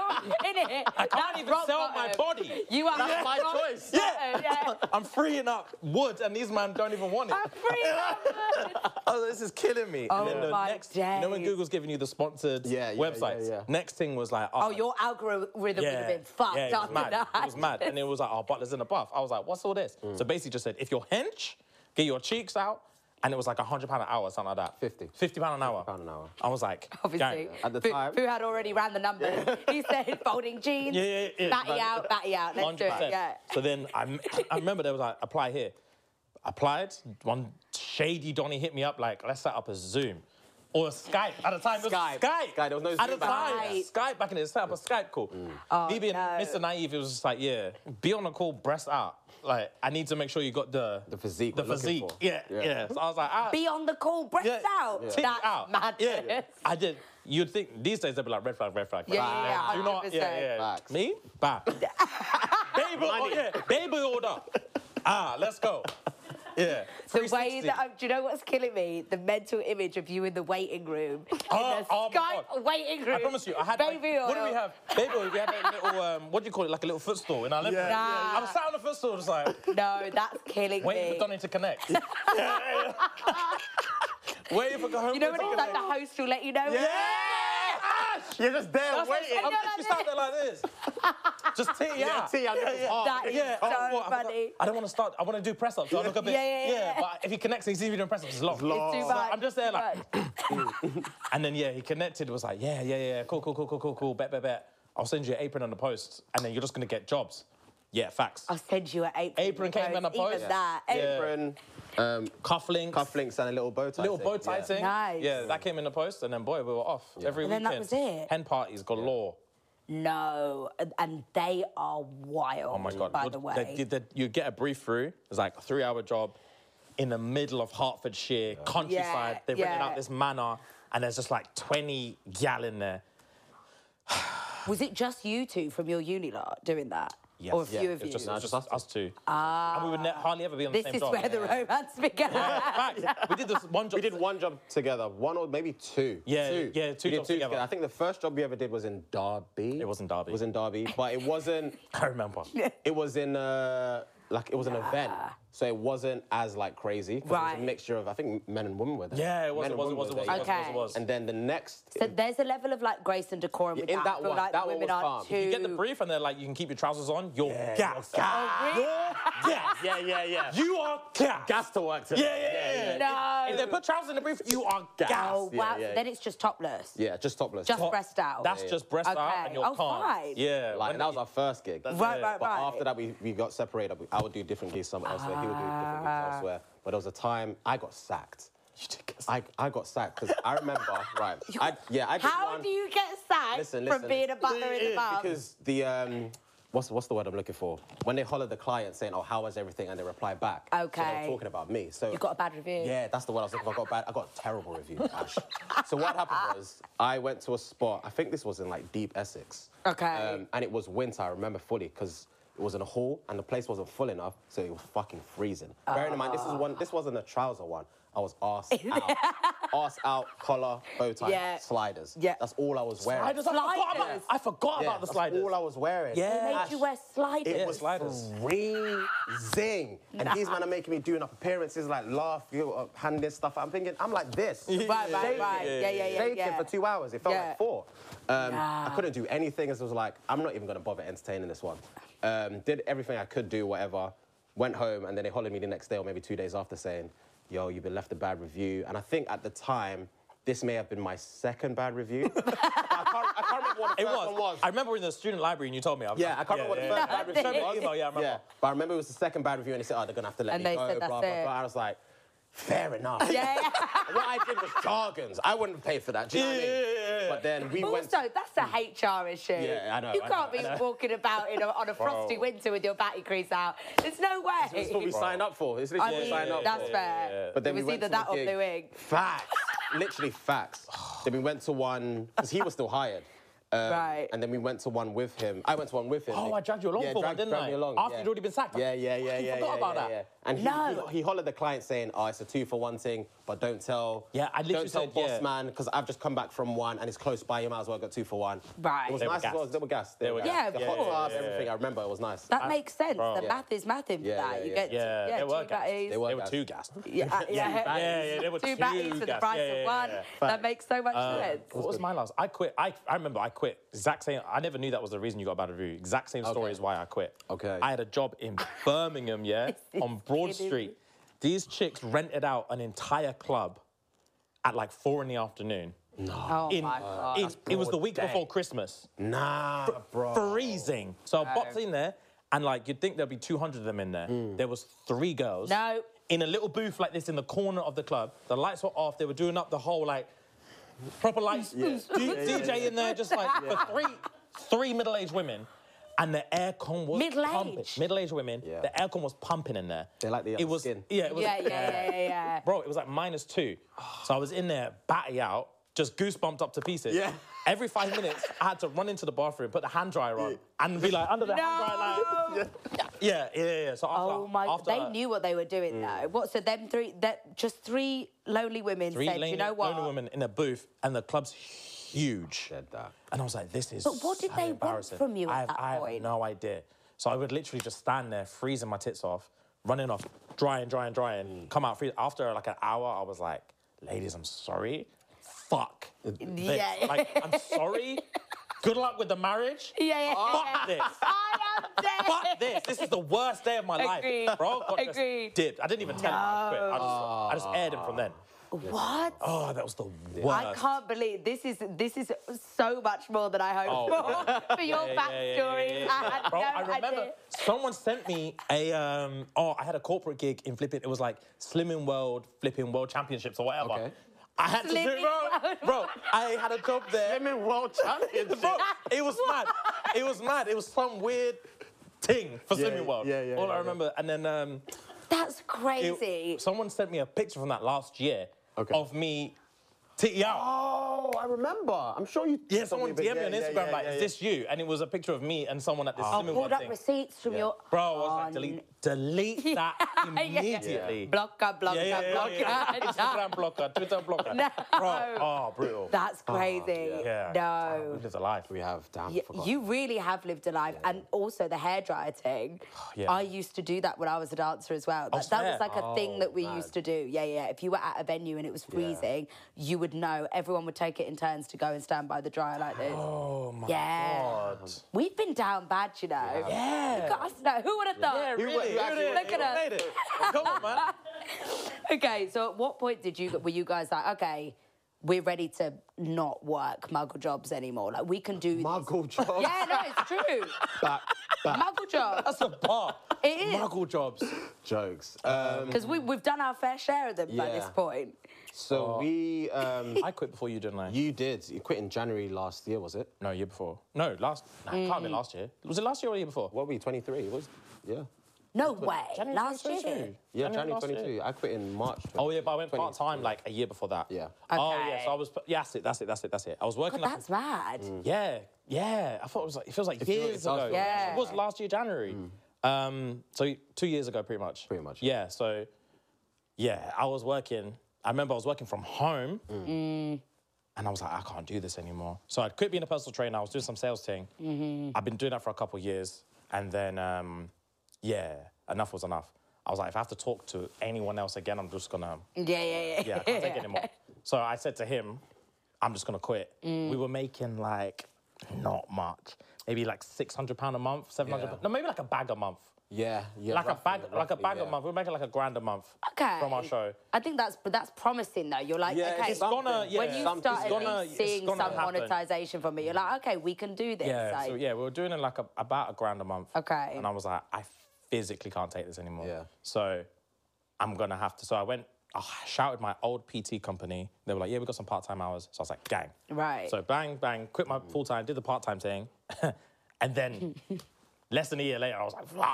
Innit? I can't even sell my body. You are That's my rock choice. bottom, yeah. I'm freeing up wood, and these men don't even want it. I'm free. Oh, this is killing me. Oh and then the my next, you know when days. Google's giving you the sponsored Yeah, yeah, websites? yeah, yeah. Next thing was like, Oh, your algorithm would have been fucked yeah, it was after mad. that. It was mad. And it was like, oh, butlers in the buff. I was like, what's all this? So basically just said, if you're hench, get your cheeks out, and it was like a hundred pound an hour, something like that. fifty. Fifty pound an hour. pound an hour. I was like, Obviously, gang. At the Fu- time- Fu had already ran the numbers. He said, folding jeans, Yeah, yeah, yeah. batty But- out, batty out. Let's do it. Yeah. So then I, m- I remember there was like, apply here. Applied, one shady Donny hit me up like, let's set up a Zoom. Or a Skype. At the time, it was Skype. Skype. Skype, there was no At Zoom the back time, then. Skype back in the day, set up a Skype call. Oh, Me being no. Mister Naive, it was just like, yeah, be on the call, breast out. Like, I need to make sure you got the... The physique The we're looking physique. for. Yeah, yeah, Yeah. So I was like, ah. Be on the call, breast yeah, out. titty That's out. madness. Yeah, I did. You'd think these days they'd be like red flag, red flag. Yeah, yeah, yeah, Do not, one hundred yeah, percent. yeah. Facts. Me? Bah. baby, oh, yeah, baby order. Ah, let's go. Yeah. The way three sixty. that I'm, do you know what's killing me? The mental image of you in the waiting room, Oh, in the oh my Skype God. waiting room. I promise you, I had baby like, oil. what do we have? Baby oil. We had a little, um, what do you call it? Like a little footstool in our living room. yeah, yeah. I was sat on the footstool, just like No, that's killing waiting me. for Donny to connect. Waiting for go home. You know when it's like the host will let you know? Yeah. You're just there That's what waiting. I'm literally sat there like this. Just titty Yeah, out. titty out, Yeah, it's yeah. hard. That is Yeah, so oh, what, I forgot- funny. I don't want to start. I want to do press ups. So I look a bit. Yeah, yeah, yeah. But if he connects, he sees me doing press ups. It's long. It's too So much. I'm just there like, Right. and then yeah, he connected. Was like, yeah, yeah, yeah, cool, cool, cool, cool, cool, cool. Bet, bet, bet. I'll send you an apron on the post, and then you're just gonna get jobs. Yeah, facts. I'll send you an apron. Apron came in the post. Even that. Yeah. Apron. Apron, um, Cufflinks. cufflinks, and a little bow tie. Little thing. bow tie Yeah. thing. Nice. Yeah, that came in the post, and then boy, we were off every And then weekend. that was it? Hen parties galore. No, and- and they are wild. Oh my god! By Would- the way, they- they- you get a brief through. It's like a three-hour job in the middle of Hertfordshire, countryside. Yeah, They're renting yeah. out this manor, and there's just like twenty gal in there. was it just you two from your uni lot doing that? Yes. Or a few Yeah, of it's you? just, No, it's just just us us two. Ah. And we would ne- hardly ever be on the This same is job. where the romance began. Fact. We did this one job. We did one job together, one or maybe two. Yeah, two. yeah, two We did jobs together. I think the first job we ever did was in Derby. It was in Derby. It was in Derby, but it wasn't. I remember. It was in uh, like it was an event, so it wasn't as like crazy. 'cause It was Right. a mixture of I think men and women were there. Yeah, it was. Men It and was. It women was. It were was. there, It was. Okay. It was. It was. And then the next. So there's a level of like grace and decorum with in that. that I feel one- like that one women was are calm. too. You get the brief, and they're like, you can keep your trousers on. You're gas. Oh, really? Gas. yeah, yeah, yeah. You are gas. Gas to work today. Yeah, yeah, yeah. No. If they put trousers in the brief, you are gas. Oh wow! Yeah, yeah. Then it's just topless. Yeah, just topless. Just Top- breast out. That's just breast out, Okay. and you're Oh, calm. fine. Yeah, like when that was our first gig. Right, Yeah. right, But right. after that, we, we got separated. I would do different gigs somewhere else, he would do different gigs elsewhere. But there was a time I got sacked. You did get I, I got sacked because I remember, right? I, yeah, I did How one, do you get sacked Listen, from listen. being a butler in the pub? Because the um, what's what's the word I'm looking for? When they holler the client saying, "Oh, how was everything?" and they reply back. So they Okay. were talking about me. So You got a bad review. Yeah, that's the word I was looking for. I got bad. I got a terrible review. Ash. So what happened was I went to a spot. I think this was in like deep Essex. Okay. Um, and it was winter. I remember fully because it was in a hall and the place wasn't full enough, so it was fucking freezing. Bearing in mind, this is one. This wasn't a trouser one. I was arse out, arse out, collar, bow tie, Yeah. sliders. Yeah. That's all I was wearing. Sliders. I forgot about, Sliders. I forgot Yeah, about the that's sliders. all I was wearing. Yeah. They made Ash, you wear sliders. It was sliders. freezing. And these men are making me doing up appearances, like laugh, you know, uh, hand this stuff. I'm thinking, I'm like this. Right, right, Shaking. right. Yeah, yeah, yeah, Shaking yeah. for two hours. It felt Yeah. like four. Um, Nah. I couldn't do anything. As it was like, I'm not even going to bother entertaining this one. Um, did everything I could do, whatever. Went home, and then they hollered me the next day or maybe two days after saying, yo, you've been left a bad review. And I think at the time, this may have been my second bad review. But I, can't, I can't remember what the It first was. one was. I remember in the student library and you told me. I was Yeah, like, I can't remember what the first bad review Send me was. an email, yeah, I remember. Yeah, but I remember it was the second bad review, and they said, "Oh, they're gonna have to let And me they go." said blah that's blah it. blah. I was like, "Fair enough." Yeah, yeah. What I did was jargons. I wouldn't pay for that. Do you know what I mean? Yeah, yeah, yeah. But then we went. Also, that's a H R issue. Yeah, I know, You I can't know, be I know. walking about in a, on a frosty Bro. winter with your batty crease out. There's no way. It's what we signed up for. It's I literally what mean, we signed up that's for. fair. yeah. But then it we was went either to the that or gig. Blue Ink. Facts. Literally facts. Then we went to one because he was still hired. Um, Right. And then we went to one with him. I went to one with him. Oh, I dragged you along yeah, for one, dragged, didn't dragged I? Me along, After yeah. you'd already been sacked. Yeah, yeah, yeah, You yeah. forgot yeah, about yeah, that. Yeah. And he, No. he, he hollered the client saying, "Oh, it's a two for one thing, but don't tell." Yeah, I literally don't tell said, boss yeah. man because I've just come back from one and it's close by. You might as well get two for one. Right. It was They were nice as well. gassed. They were gassed. They were gassed. gassed. Yeah, the of hot course. tubs, Yeah, yeah, everything. yeah. I remember it was nice. That makes sense. bro. The Yeah. math is math in Yeah, that. yeah, you yeah. get Yeah, yeah, they were two gassed. batties. They were They were gassed. too gassed. Yeah, uh, yeah, Yeah, yeah, they were two too batties for the gassed. price Yeah, of yeah, one. yeah. That makes so much Uh, sense. What was my last? I quit. I, I remember I quit. Exact same. I never knew that was the reason you got a bad review. Exact same story Okay. is why I quit. Okay. I had a job in Birmingham, yeah, This is on Broad kidding Street. These chicks rented out an entire club at like four in the afternoon. Oh In, my God. in- it was the broad week day. before Christmas. Nah, bro. Freezing. So I boxed in there, and like you'd think there'd be two hundred of them in there. There was three girls. No. In a little booth like this in the corner of the club. The lights were off. They were doing up the whole like proper lights. D- D J in there, just like for three, three middle-aged women. And the aircon was Middle-aged? pumping. Middle-aged women. Yeah. The aircon was pumping in there. They like the it young was, skin. Yeah, it was. Yeah, yeah, yeah, yeah, yeah. Bro, it was like minus two. So I was in there, batty out, just goosebumped up to pieces. Yeah. Every five minutes, I had to run into the bathroom, put the hand dryer on, and be like under the hand dryer, like yeah, yeah, yeah. yeah. So after, Oh my! after, They knew what they were doing though. What? So them three, that just three lonely women three said, lonely, "You know what? lonely women in a booth, and the club's huge." Said that. And I was like, this is But what did so they want embarrassing. from you at I have, that I have point? no idea. So I would literally just stand there, freezing my tits off, running off, drying, drying, drying, come out free. After like an hour, I was like, ladies, I'm sorry. Fuck. this. Yeah. Like, I'm sorry. Good luck with the marriage. Yeah, yeah. Fuck this. I am dead. Fuck this. This is the worst day of my Agreed. life. Bro, got just Agreed. dipped. I didn't even tell him I quit. I just, I just aired him from then. What? Oh, that was the worst. I can't believe this is this is so much more than I hoped Oh, for. For your Yeah, yeah, yeah, backstory, yeah, yeah, yeah. I had Bro, no I remember idea. someone sent me a um oh I had a corporate gig in flipping. It was like Slimming World, flipping World Championships or whatever. Okay. I had to do Slimming bro, World. bro. I had a job there. Women World Championship. Bro, it was mad. It was mad. It was some weird thing for Yeah, Slimming World. yeah, yeah, All yeah, I yeah. remember, and then um, That's it- crazy. someone sent me a picture from that last year Okay. of me titty out. Oh, I remember. I'm sure you. Yeah, someone D M'd me on Yeah, Instagram yeah, like, yeah, "Is yeah. this you?" And it was a picture of me and someone at this I Slimming pulled World up thing. receipts from your. Bro, I was Oh, like, delete, delete that yeah. immediately. Blocker, blocker, Yeah, yeah, yeah, blocker. yeah, yeah. Instagram blocker, Twitter blocker. No. Bro, oh, brutal. That's crazy. yeah. No. We've lived a life. We have. Damn. Yeah, forgot. you really have lived a life, and also the hairdryer thing. Yeah. I used to do that when I was a dancer as well. That, Oh, that was swear? like a thing that we mad. used to do. Yeah, yeah. If you were at a venue and it was freezing, you would know. Everyone would take it in turns to go and stand by the dryer like this. Oh my Yeah. god. We've been down bad, you know. Yeah. Look at us now. Who would have thought? Yeah, Who really. would- who actually- really. Look at us. Made it. Come on, man. Okay, so at what point did you were you guys like, okay, we're ready to not work muggle jobs anymore? Like we can do this. Muggle job. Yeah, no, it's true. Back, back. Muggle jobs. That's a bar. It is. Muggle jobs. Jokes. Um, Because we, we've done our fair share of them by this Yeah. point. so we. Um, I quit before you, didn't I? you did. You quit in January last year, was it? No, year before. No, last. Nah, it can't be last year. Was it last year or the year before? What were you? twenty-three. Was yeah. No way. January Last twenty year. twenty-two. Yeah, January last year. twenty-two. I quit in March. Oh yeah, but I went twenty- part time like a year before that. Yeah. Oh Okay. yeah, so I was. Yeah, that's it. That's it. That's it. That's it. I was working. God, like that's mad. Yeah, yeah. I thought it was like it feels like feel- years it does ago. feel Yeah. It was last year January. Um, so two years ago, pretty much. Pretty much. Yeah. So, yeah, I was working. I remember I was working from home, and I was like, I can't do this anymore. So I quit being a personal trainer. I was doing some sales thing. I've been doing that for a couple of years, and then um, yeah, enough was enough. I was like, if I have to talk to anyone else again, I'm just gonna Yeah, yeah, yeah. yeah, I can't take it anymore. So I said to him, I'm just gonna quit. We were making like not much, maybe like six hundred pound a month, seven hundred. Yeah. No, maybe like a bag a month. Yeah, yeah. Like roughly, a bag, like a roughly, bag yeah. a month. We're making like a grand a month Okay. from our show. I think that's but that's promising though. You're like, Yeah, okay, it's gonna- Gonna, yeah, when you some- start it's at gonna- least it's seeing gonna some happen. monetization from it, you're like, okay, we can do this. Yeah, like, so yeah, we were doing it like a, about a grand a month. Okay. And I was like, I physically can't take this anymore. Yeah. So I'm gonna have to. So I went. I shouted my old P T company. They were like, yeah, we got some part time hours. So I was like, gang. Right. So bang, bang, quit my full time, did the part time thing, and then less than a year later, I was like, fuck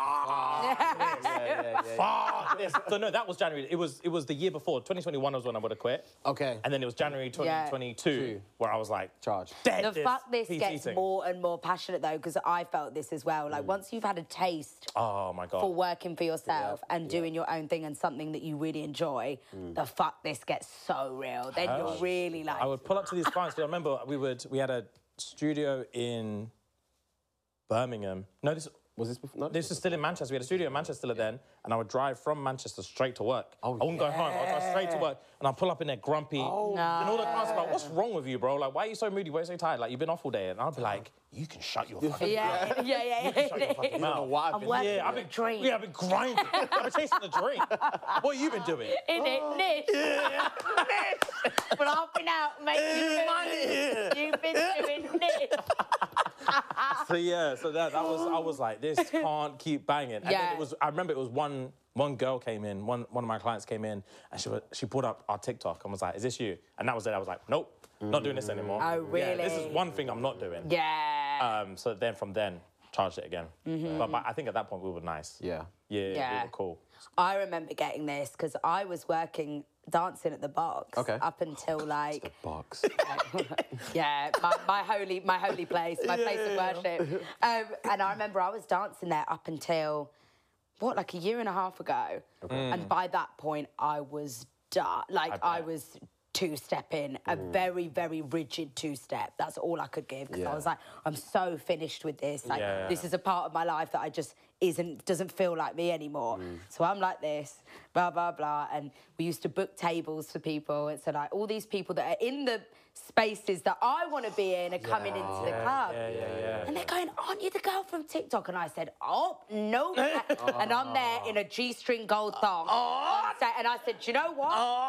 Yeah, yeah, yeah, yeah. fuck this. So no, that was January. It was it was the year before. twenty twenty-one was when I would have quit. Okay. And then it was January twenty twenty-two Two. where I was like, Charge. dead the this fuck this P T gets thing. more and more passionate though, because I felt this as well. Like once you've had a taste Oh my god. for working for yourself and doing your own thing and something that you really enjoy, the fuck this gets so real. Then you're really like, I would pull up to these clients. 'Cause I remember we would we had a studio in Birmingham. No, this Was this before? No, this is still in Manchester. We had a studio in Manchester then, and I would drive from Manchester straight to work. Oh, I wouldn't go home. I would drive straight to work, and I'd pull up in there grumpy. Oh, And all the clients are like, "What's wrong with you, bro? Like, why are you so moody? Why are you so tired? Like, you've been off all day." And I'd be like, "You can shut your fucking yeah, yeah, yeah, yeah. shut your fucking mouth." what I've I'm been working Yeah, I've on been a dream. Yeah, I've been grinding. I've been chasing the dream. What have you been doing? In it, Nish. But I've been out making money. You've been doing this. So yeah, so that that was I was like, this can't keep banging. And then Yeah. it was I remember it was one one girl came in, one one of my clients came in, and she was, she pulled up our TikTok and was like, "Is this you?" And that was it. I was like, "Nope, not doing this anymore." Oh, Yeah, this is really? one thing I'm not doing. Yeah. Um. So then from then charged it again. But, but I think at that point we were nice. Yeah. Yeah, yeah, Yeah. we were cool. I remember getting this because I was working dancing at the box Okay. up until like Box. yeah, my, my holy my holy place, my place of worship. Um, and I remember I was dancing there up until what, like a year and a half ago. And by that point, I was done. Like I, I bet. was two-stepping, a very, very rigid two-step. That's all I could give because I Yeah. was like, I'm so finished with this. Like Yeah. this is a part of my life that I just isn't doesn't feel like me anymore. So I'm like this, blah blah blah. And we used to book tables for people. And so like all these people that are in the spaces that I want to be in are coming into the club. Yeah, yeah, yeah. And they're going, aren't you the girl from TikTok? And I said, oh, no. And I'm there in a G-string gold thong. on sta- And I said, do you know what?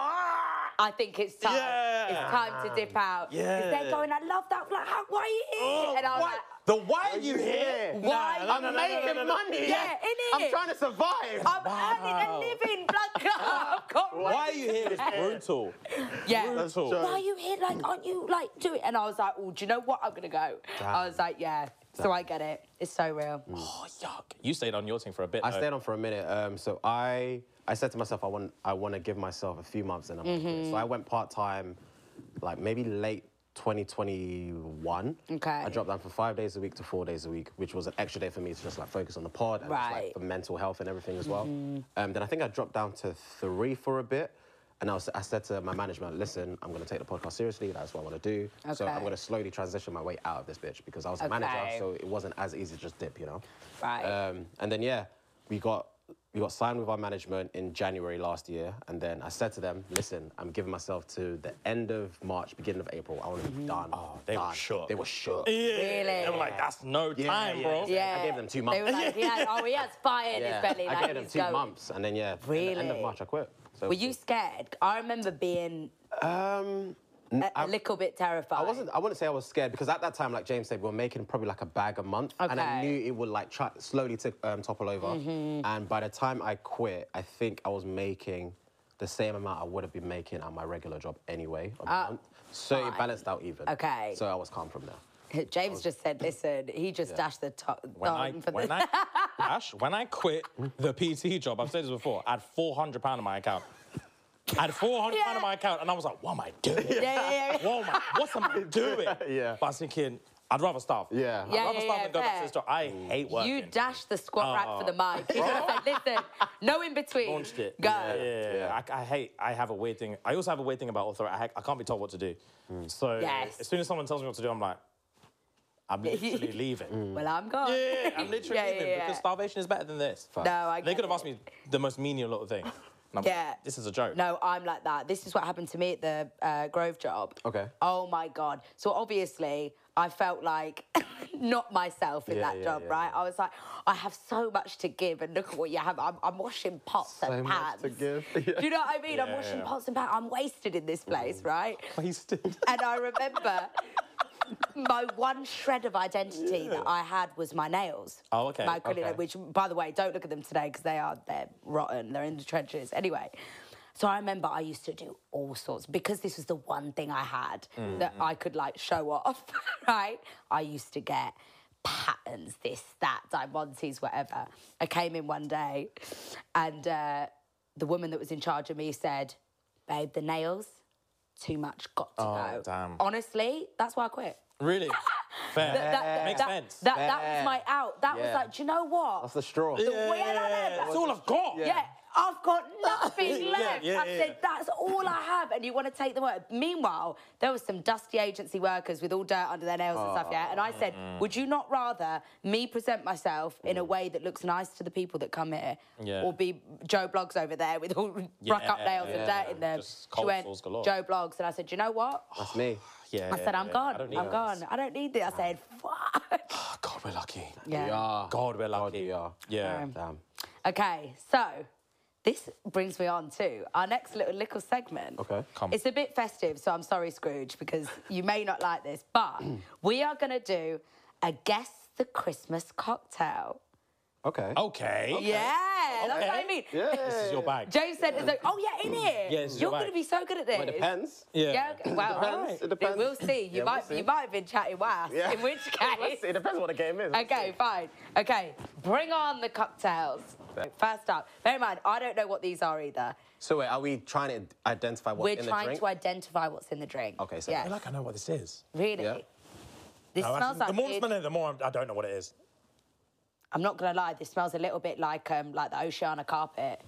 I think it's time. Yeah. It's time to dip out. Because Yeah. they're going, I love that. Like, how, why are you here? and I was Why? like, The why are you here? why? Nah, I'm no, no, no, making no, no, no. money. Yeah, innit? I'm trying to survive. I'm earning a living, blood. I've got Why are you here is brutal. Yeah. Brutal. true. Why are you here? Like, aren't you like do it? And I was like, oh, do you know what? I'm gonna go. I was like, yeah. So I get it. It's so real. Oh, yuck. You stayed on your thing for a bit. I though. stayed on for a minute. Um, so I, I said to myself, I want, I want to give myself a few months and I'm gonna quit. So I went part time, like maybe late twenty twenty-one. Okay. I dropped down from five days a week to four days a week, which was an extra day for me to just like focus on the pod and just, Right. like, for mental health and everything as well. Um, then I think I dropped down to three for a bit. And I, was, I said to my management, listen, I'm going to take the podcast seriously. That's what I want to do. So Okay. I'm going to slowly transition my way out of this bitch because I was a Okay. manager, so it wasn't as easy to just dip, you know? Right. Um, and then, yeah, we got we got signed with our management in January last year. And then I said to them, listen, I'm giving myself to the end of March, beginning of April. I want to be done. Oh, they were done. shook. They were shook. Yeah. Really? They were like, that's no Yeah, time, yeah, bro. Yeah. I gave them two They months. were like, he had, oh, he has fire in Yeah, his belly. I like, gave them he's two going. months. And then, yeah, at the end Really? of March, I quit. So, Were you scared? I remember being Um, a, a little bit terrified. I wasn't. I wouldn't say I was scared because at that time, like James said, we were making probably like a bag a month, and I Okay. knew it would like try, slowly to um, topple over. And by the time I quit, I think I was making the same amount I would have been making at my regular job anyway. A month. So fine. it balanced out even. Okay. So I was calm from there. James just said, listen, he just dashed the top When I, for when the... I, Ash, when I quit the P T job, I've said this before, I had four hundred pounds in my account. I had four hundred pounds Yeah. in my account, and I was like, what am I doing? yeah, yeah, yeah. What am I, what am I doing? Yeah. But I was thinking, I'd rather starve. Yeah. I'd Yeah, rather yeah, starve yeah, than go back fair. to this job. I hate working. You dashed the squat rack for the mic. You just said, listen, no in between. Launched it. Go. Yeah, yeah, Yeah. I, I hate. I have a weird thing. I also have a weird thing about authority. I, ha- I can't be told what to do. So Yes. as soon as someone tells me what to do, I'm like, I'm literally leaving. Well, I'm gone. Yeah, I'm literally Yeah, yeah, leaving yeah. because starvation is better than this. No, I They get could have it. asked me the most menial little thing. And I'm Yeah. like, this is a joke. No, I'm like that. This is what happened to me at the uh, Grove job. Okay. Oh my God. So obviously, I felt like not myself in Yeah, that yeah, job, yeah, right? I was like, I have so much to give, and look at what you have. I'm, I'm washing pots So and much pans. to give. Do you know what I mean? I'm Yeah, washing yeah. pots and pans. I'm wasted in this place, right? Wasted. And I remember my one shred of identity that I had was my nails. Oh, okay, My acrylic, okay. which, by the way, don't look at them today because they are they're rotten. They're in the trenches. Anyway, so I remember I used to do all sorts because this was the one thing I had that I could like show off. Right? I used to get patterns, this, that, diamantes, whatever. I came in one day, and uh, the woman that was in charge of me said, "Babe, the nails." Too much, got to Oh, go. damn. Honestly, that's why I quit. Really? Fair. That, that, Makes that, sense. That, that was Fair. my out. That was Yeah. like, do you know what? That's the straw. The way I like that- That's all I've got. yeah. I've got nothing Yeah, left. yeah, I yeah. said, that's all I have, and you want to take the work. Meanwhile, there was some dusty agency workers with all dirt under their nails and stuff, yeah? And I said, Mm. would you not rather me present myself in a way that looks nice to the people that come here, Yeah. or be Joe Blogs over there with all ruck up nails and yeah. dirt in them? Just She cold went, sores galore. Joe Blogs. And I said, you know what? That's me. Yeah, I said, I'm yeah, gone. I don't need I'm this. gone. I don't need this. I said, fuck. Oh, God, we're lucky. Yeah. We are. God, we're God, lucky. we are. Yeah. Um, Damn. Okay, so this brings me on to our next little little segment. Okay. Come. It's a bit festive, so I'm sorry, Scrooge, because you may not like this, but we are going to do a Guess the Christmas cocktail. Okay. Okay. Yeah, that's what I Okay. mean. Yeah. This is your bag. James said, it's like, oh, yeah, in here. Yeah, this is You're your going to bag. be so good at this. Well, it depends. Yeah. Yeah, okay, well, depends, alright. it depends. We'll see. You Yeah, might we'll see. you might have been chatting wax, Yeah. in which Let's case... see. It depends what the game is. Let's Okay, see. fine. Okay, bring on the cocktails. First up, bear in mind, I don't know what these are either. So wait, are we trying to identify what's We're in the trying drink? to identify what's in the drink. Okay, so- I yeah, feel like I know what this is. really. Yeah. This No, smells actually, like the more I'm it- smelling it, the more I'm, I don't know what it is. I'm not gonna lie, this smells a little bit like um like the Oceana carpet.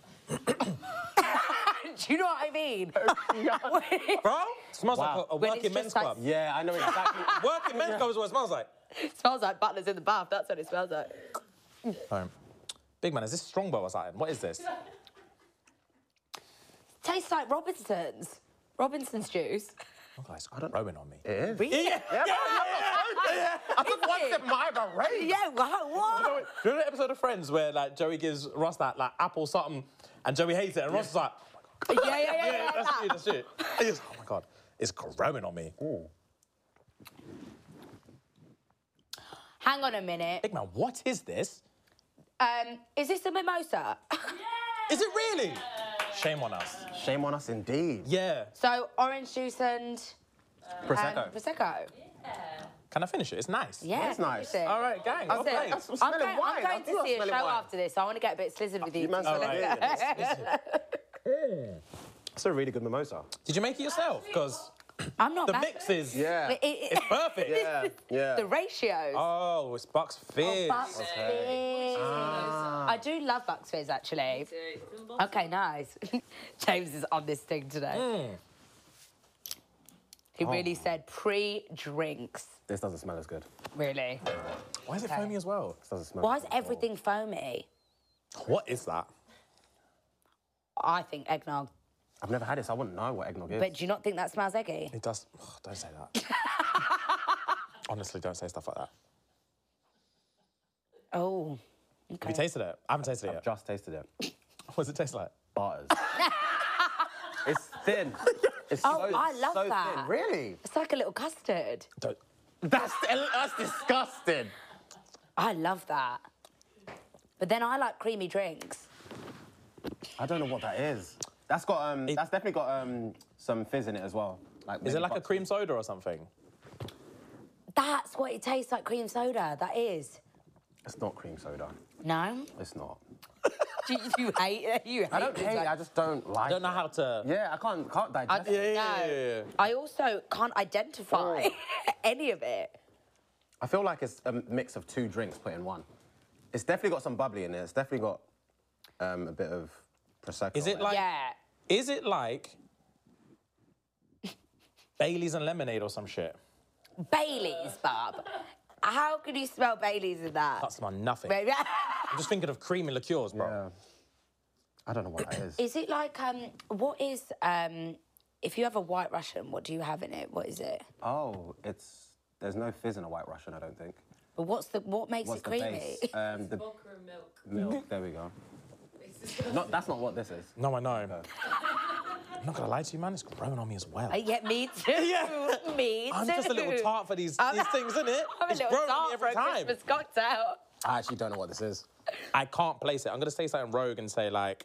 Do you know what I mean? Bro, it smells Wow. like a, a When working it's men's just like- club. Yeah, I know exactly. Working men's club is what it smells like. It smells like butlers in the bath. That's what it smells like. Um, big man, is this Strongbow or something? What is this? Tastes like Robinson's. Robinson's juice. Oh, guys, growing on me. It is. Really? Yeah, yeah, yeah. I took one it? sip, my right. Yeah. Wow. What? Do you know the episode of Friends where like Joey gives Ross that like apple something and Joey hates it and Ross is like, Yeah, yeah, yeah. yeah, yeah, that's that. it, that's it. He just, oh my God, it's growing on me. Hang on a minute. Big man, what is this? Um, is this a mimosa? Is it really? Shame on us. Shame on us indeed. Yeah. So orange juice and Prosecco. Um, prosecco. Can I finish it? It's nice. Yeah, It's nice. finish it. All right, gang. That's Okay. it. That's- I'm I'm smelling going, wine. I'm going I feel to I'm see a show smelling wine. after this. So I want to get a bit slizzard with you. You man two. All smelling right. it. It's a really good mimosa. Did you make it yourself? Because I'm not the mad. mix is Yeah. It- it- it's perfect. Yeah, yeah. The ratios. Oh, it's Bucks Fizz. Bucks Fizz. I do love Bucks Fizz, actually. Okay, nice. James is on this thing today. He really said pre-drinks. This doesn't smell as good. Really? Why is it Okay. foamy as well? This doesn't smell. Why as is good at all. everything foamy? What is that? I think eggnog. I've never had it, so I wouldn't know what eggnog is. But do you not think that smells eggy? It does. Oh, don't say that. Honestly, don't say stuff like that. Oh. Have you tasted it? I haven't tasted it I've yet. just tasted it. What does it taste like? Butters. It's thin. It's Oh, so, I love so that. Thin. Really? It's like a little custard. Don't. That's that's disgusting. I love that. But then I like creamy drinks. I don't know what that is. That's got um. It- that's definitely got um some fizz in it as well. Like Is maybe it like a Bucks cream soda or something? That's what it tastes like, cream soda. That is. It's not cream soda. No? It's not. Do you, you hate it? You hate I don't this, hate it. like- I just don't like. I don't know it. how to. Yeah, I can't can't I, digest. Yeah, it. yeah, no. yeah, yeah, yeah. I also can't identify any of it. I feel like it's a mix of two drinks put in one. It's definitely got some bubbly in it. It's definitely got um, a bit of prosecco. Is it in like- Yeah. Is it like Baileys and lemonade or some shit? Baileys, Bob. How could you smell Baileys in that? Can't smell nothing. Maybe- I'm just thinking of creamy liqueurs, bro. Yeah. I don't know what that is. Is it like, um, what is, um, if you have a White Russian, what do you have in it? What is it? Oh, it's there's no fizz in a White Russian. I don't think. But what's the, what makes What's it the creamy? base? Um, the Vodka and milk. milk. There we go. Not, that's not what this is. No, I know. I'm not gonna lie to you, man. It's growing on me as well. Uh, yeah, me too. Yeah. Me too. I'm just a little tart for these, I'm- these things, isn't it? I'm a It's little growing on me tart for every a time. Christmas cocktail. I actually don't know what this is. I can't place it. I'm gonna say something rogue and say like,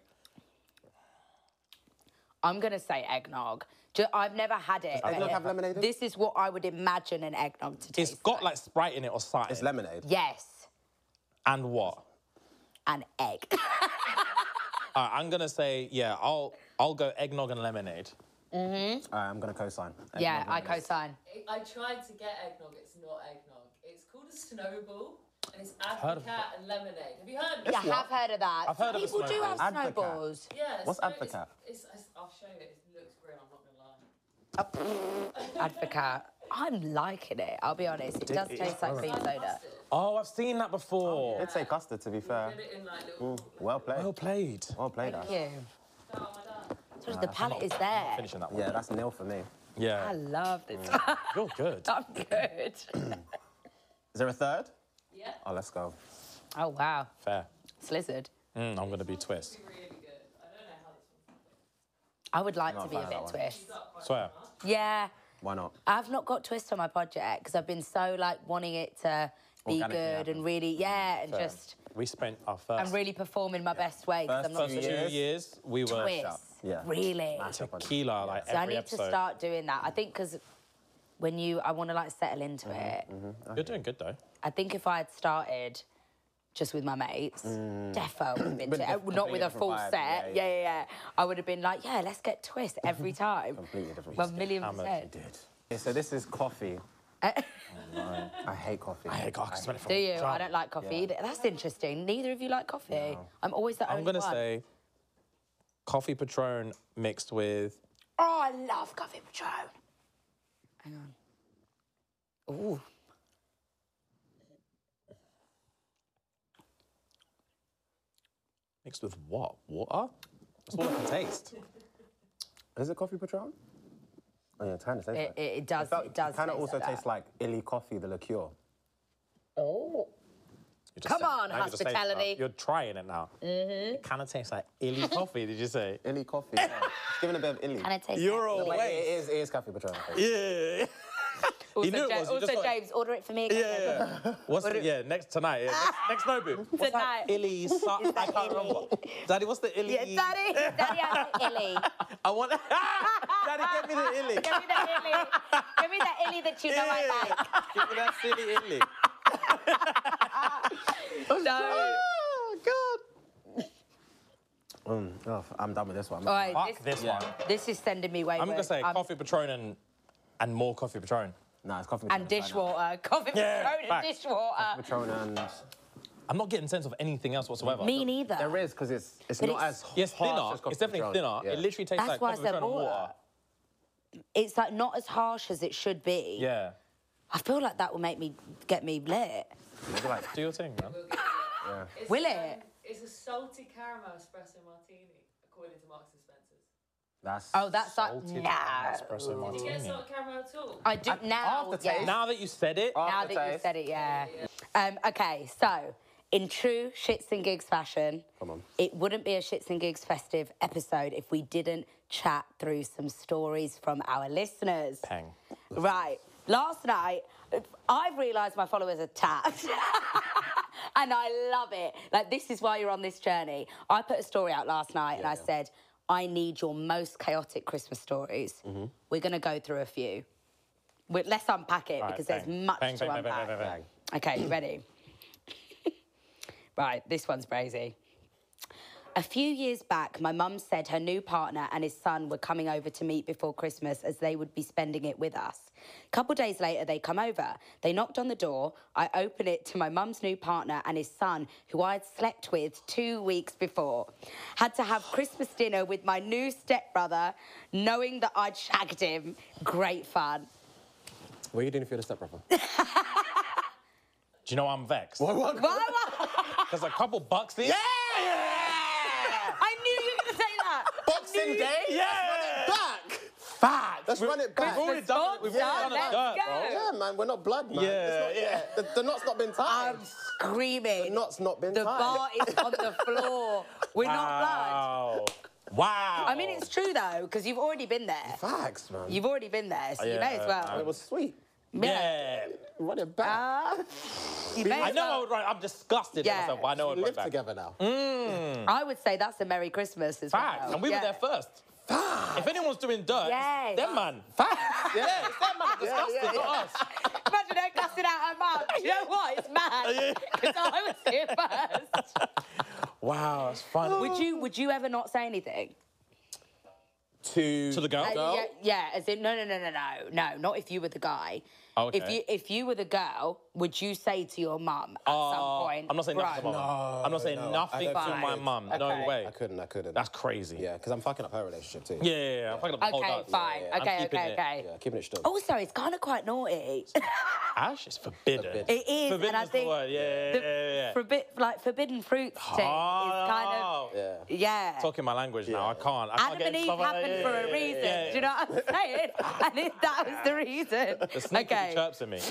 I'm gonna say eggnog. Ju- I've never had it. but eggnog have lemonade in it? This is what I would imagine an eggnog to taste. it's got like Sprite in it or something. It's lemonade. Yes, And what? an egg. Uh, I'm gonna say yeah. I'll I'll go eggnog and lemonade. All right, I'm gonna co-sign. yeah, Eggnog I lemonade. co-sign. I tried to get eggnog, it's not eggnog. It's called a snowball, and it's Heard of Advocat and lemonade. Have you heard of Yeah, it? I have heard of that. I've heard of a People do snowball. have Advocat. snowballs. Yeah. What's snow- Advocat? It's, it's, I'll show you. It looks grim, I'm not gonna lie. Advocat. I'm liking it. I'll be honest. It does it is taste like cream soda. Custard. Oh, I've seen that before. I'd say custard, to be fair. Get it in like little. Well played. Well played. Well played, Ash. Thank you. Oh my dad. So the palate is there. Finishing that one. Yeah, that's nil for me. Yeah. I love this. You're good. I'm good. Is there a third? Yeah. Oh, let's go. Oh wow, Fair. slizzard. Mm, I'm gonna be twist. It's really good. I don't know how this one's I would like Not to be a a fan bit of that one. twist. Swear. Yeah, Why not? I've not got twist on my project because I've been so like wanting it to be Organically good happen. and really, yeah, and Fair. just We spent our first and really perform in my best way because First I'm not first two two years. years. We were twist. Yeah. Really. Massive. tequila like So I every need episode. to start doing that. I think because when you, I want to like settle into Mm-hmm. it. You're doing good though. I think if I had started just with my mates, defo would have been But to, diff- not with a completely full different vibe, set. yeah, Yeah, yeah, yeah. I would have been like, yeah, let's get twist every time. Completely different. One million hammered. percent. Did. Okay, so this is coffee. I hate coffee. I hate coffee. I smell it from Do you? jump. I don't like coffee either. That's interesting. Neither of you like coffee. I'm always the I'm only gonna one. say coffee Patron mixed with Oh, I love coffee Patron. Hang on. Ooh. mixed with what? Water? That's all I can taste. Is it coffee Patron? Oh yeah, it kind of tastes It, like. it, it does. felt- It does. kind of taste also like tastes that. like Illy coffee, the liqueur. Oh. You just Come said- on, now you just said hospitality. stuff. You're trying it now. Mm-hmm. It kind of tastes like illy coffee, did you say? Illy coffee. Yeah. It's giving a bit of Illy. Kind of tastes. You're like all But Wait. it is, it is coffee Patron. I think. Yeah. Also, He knew it Ja- was, he also just got- James, order it for me again. Yeah, yeah. What's the, yeah, next tonight. Yeah, next, next Nobu. What's Tonight. that illy su- I that can't illy? remember. Daddy, what's the illy? Yeah, Daddy, Daddy, I like illy. I want Daddy, get me the illy. Give me that illy. Give me that illy that you know I like. Give me that silly illy. No. Oh, God. Mm, oh, I'm done with this one. All right, Fuck this, this one. this is sending me way I'm going to worse. say Um, coffee Patron and, and more coffee Patron. Nah, it's coffee and Patron. dishwater. Coffee Yeah, Patron and facts. dishwater. Patron and I'm not getting a sense of anything else whatsoever. Me neither. there is because it's it's But not it's- as Yes, harsh thinner. as coffee It's definitely Patron. thinner. Yeah. It literally tastes That's like why I coffee said Patron and water. water. It's like not as harsh as it should be. Yeah. I feel like that will make me get me lit. Maybe like Do your thing, man. We'll get it. It's, Will um, it? It's a salty caramel espresso martini, according to Marks and Spencer's. that's. Oh, that's like Salted no. espresso Did you martini. get salted caramel at all? I do now. aftertaste. Yeah. Now that you said it, Now that Aftertaste. you said it, yeah. Um, okay, so in true Shits and Gigs fashion, Come on. it wouldn't be a Shits and Gigs festive episode if we didn't chat through some stories from our listeners. Pang. Right. Last night, I've realised my followers are tapped. And I love it. Like, this is why you're on this journey. I put a story out last night and I said, I need your most chaotic Christmas stories. Mm-hmm. We're going to go through a few. We- Let's unpack it Right, because bang. there's much Bang, to bang, bang, unpack. bang, bang, bang. Okay, you ready? Right, this one's crazy. A few years back, my mum said her new partner and his son were coming over to meet before Christmas as they would be spending it with us. A couple days later, they come over. They knocked on the door. I open it to my mum's new partner and his son, who I had slept with two weeks before. Had to have Christmas dinner with my new stepbrother, knowing that I'd shagged him. Great fun. What are you doing if you're the stepbrother? do you know I'm vexed? What? What? Why- why- There's a couple bucks in. Yeah! I knew you were going to say that. Boxing Day? Yeah! Back! Facts. Let's run it back. We've already done it. We've Christmas already done box, it, let's dirt, go. bro. Yeah, man, we're not blood, man. Yeah, It's not, yeah. The, the knot's not been tied. I'm screaming. The knot's not been The tied. bar is on the floor. We're not blood. Wow. Wow. I mean, it's true though, because you've already been there. Facts, man. You've already been there, so you Yeah, may as well. And it was sweet. Yeah. Run it back. Uh, you may I as know I well. would run. I'm disgusted Yeah. at myself, but I know I'd we run live back. together now. I would say that's a Merry Christmas as Facts. well. And we Yeah. were there first. If anyone's doing dirt, Yeah. it's them man. Facts. Yeah, it's them man. It's Yeah, disgusting, yeah, not us. Imagine her cussing out her mum. You know what? It's mad. Because I was here first. Wow, it's funny. Would you Would you ever not say anything? To, To the girl? Uh, Girl? yeah, yeah, as in no, no, no, no, no, no, not if you were the guy. Oh, okay. If you if you were the girl, would you say to your mum at Uh, some point? I'm not saying nothing to "Bro, my mum. I'm not saying no, I nothing don't to think my I could. mum. Okay. No way. I couldn't, I couldn't. That's crazy. Yeah, because I'm fucking up her relationship too. Yeah, yeah, yeah. I'm fucking up the whole Okay, dance. fine. yeah, yeah. I'm Okay, keeping okay, it. okay. Yeah, keeping it still. Also, it's kind of quite naughty. Ash, it's forbidden. Forbidden. It is, Forbidden and I is the think word. Yeah, yeah, the yeah, yeah. forbi- like forbidden fruits thing is kind Oh. of Yeah. yeah. Talking my language now. I can't. I can't Adam get and into Eve stuff like that. happened Yeah, for yeah, a yeah, reason. yeah, Do you know what I'm saying? And it, that was the reason. The snake would okay. be chirping me.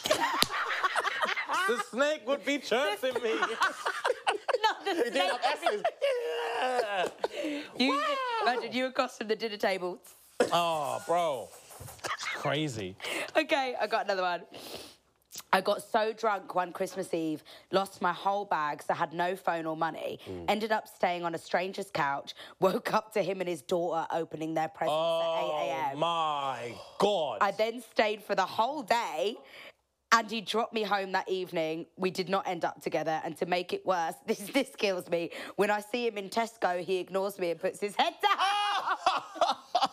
The snake would be chirping me. Not the We did snake. have S's. Yeah. You imagine you across from the dinner table. Oh, bro. It's crazy. Okay, I got another one. I got so drunk one Christmas Eve, lost my whole bag, so had no phone or money. Ended up staying on a stranger's couch, woke up to him and his daughter opening their presents at eight Oh, a.m. my God. I then stayed for the whole day And he dropped me home that evening. We did not end up together. And to make it worse, this this kills me. When I see him in Tesco, he ignores me and puts his head down.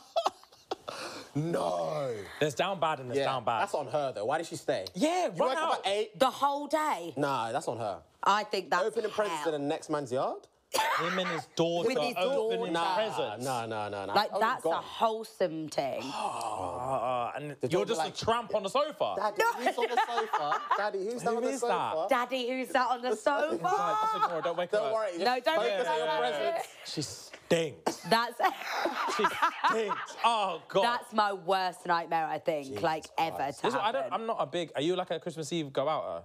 No. There's down bad and there's Yeah, down bad. that's on her though. Why did she stay? Yeah, you run woke up out. at eight. The whole day. Nah, that's on her. I think that's Opening presents hell. in the next man's yard? Him and his daughter With his opening daughter. presents. No, no, no, no. Like, Oh, that's a God. wholesome thing. Uh, and The you're daughter just like- a tramp on the sofa. Daddy, who's on the sofa? Daddy, who's down on the is sofa? that? Daddy, who's sat on the sofa? Like, just ignore her, don't wake her Don't up. worry. No, just don't focus worry on your about it. presents. She stinks. That's She stinks. Oh, God. that's my worst nightmare, I think, like ever Christ. to Listen, I don't, happen. I'm not a big... Are you like a Christmas Eve go-outer?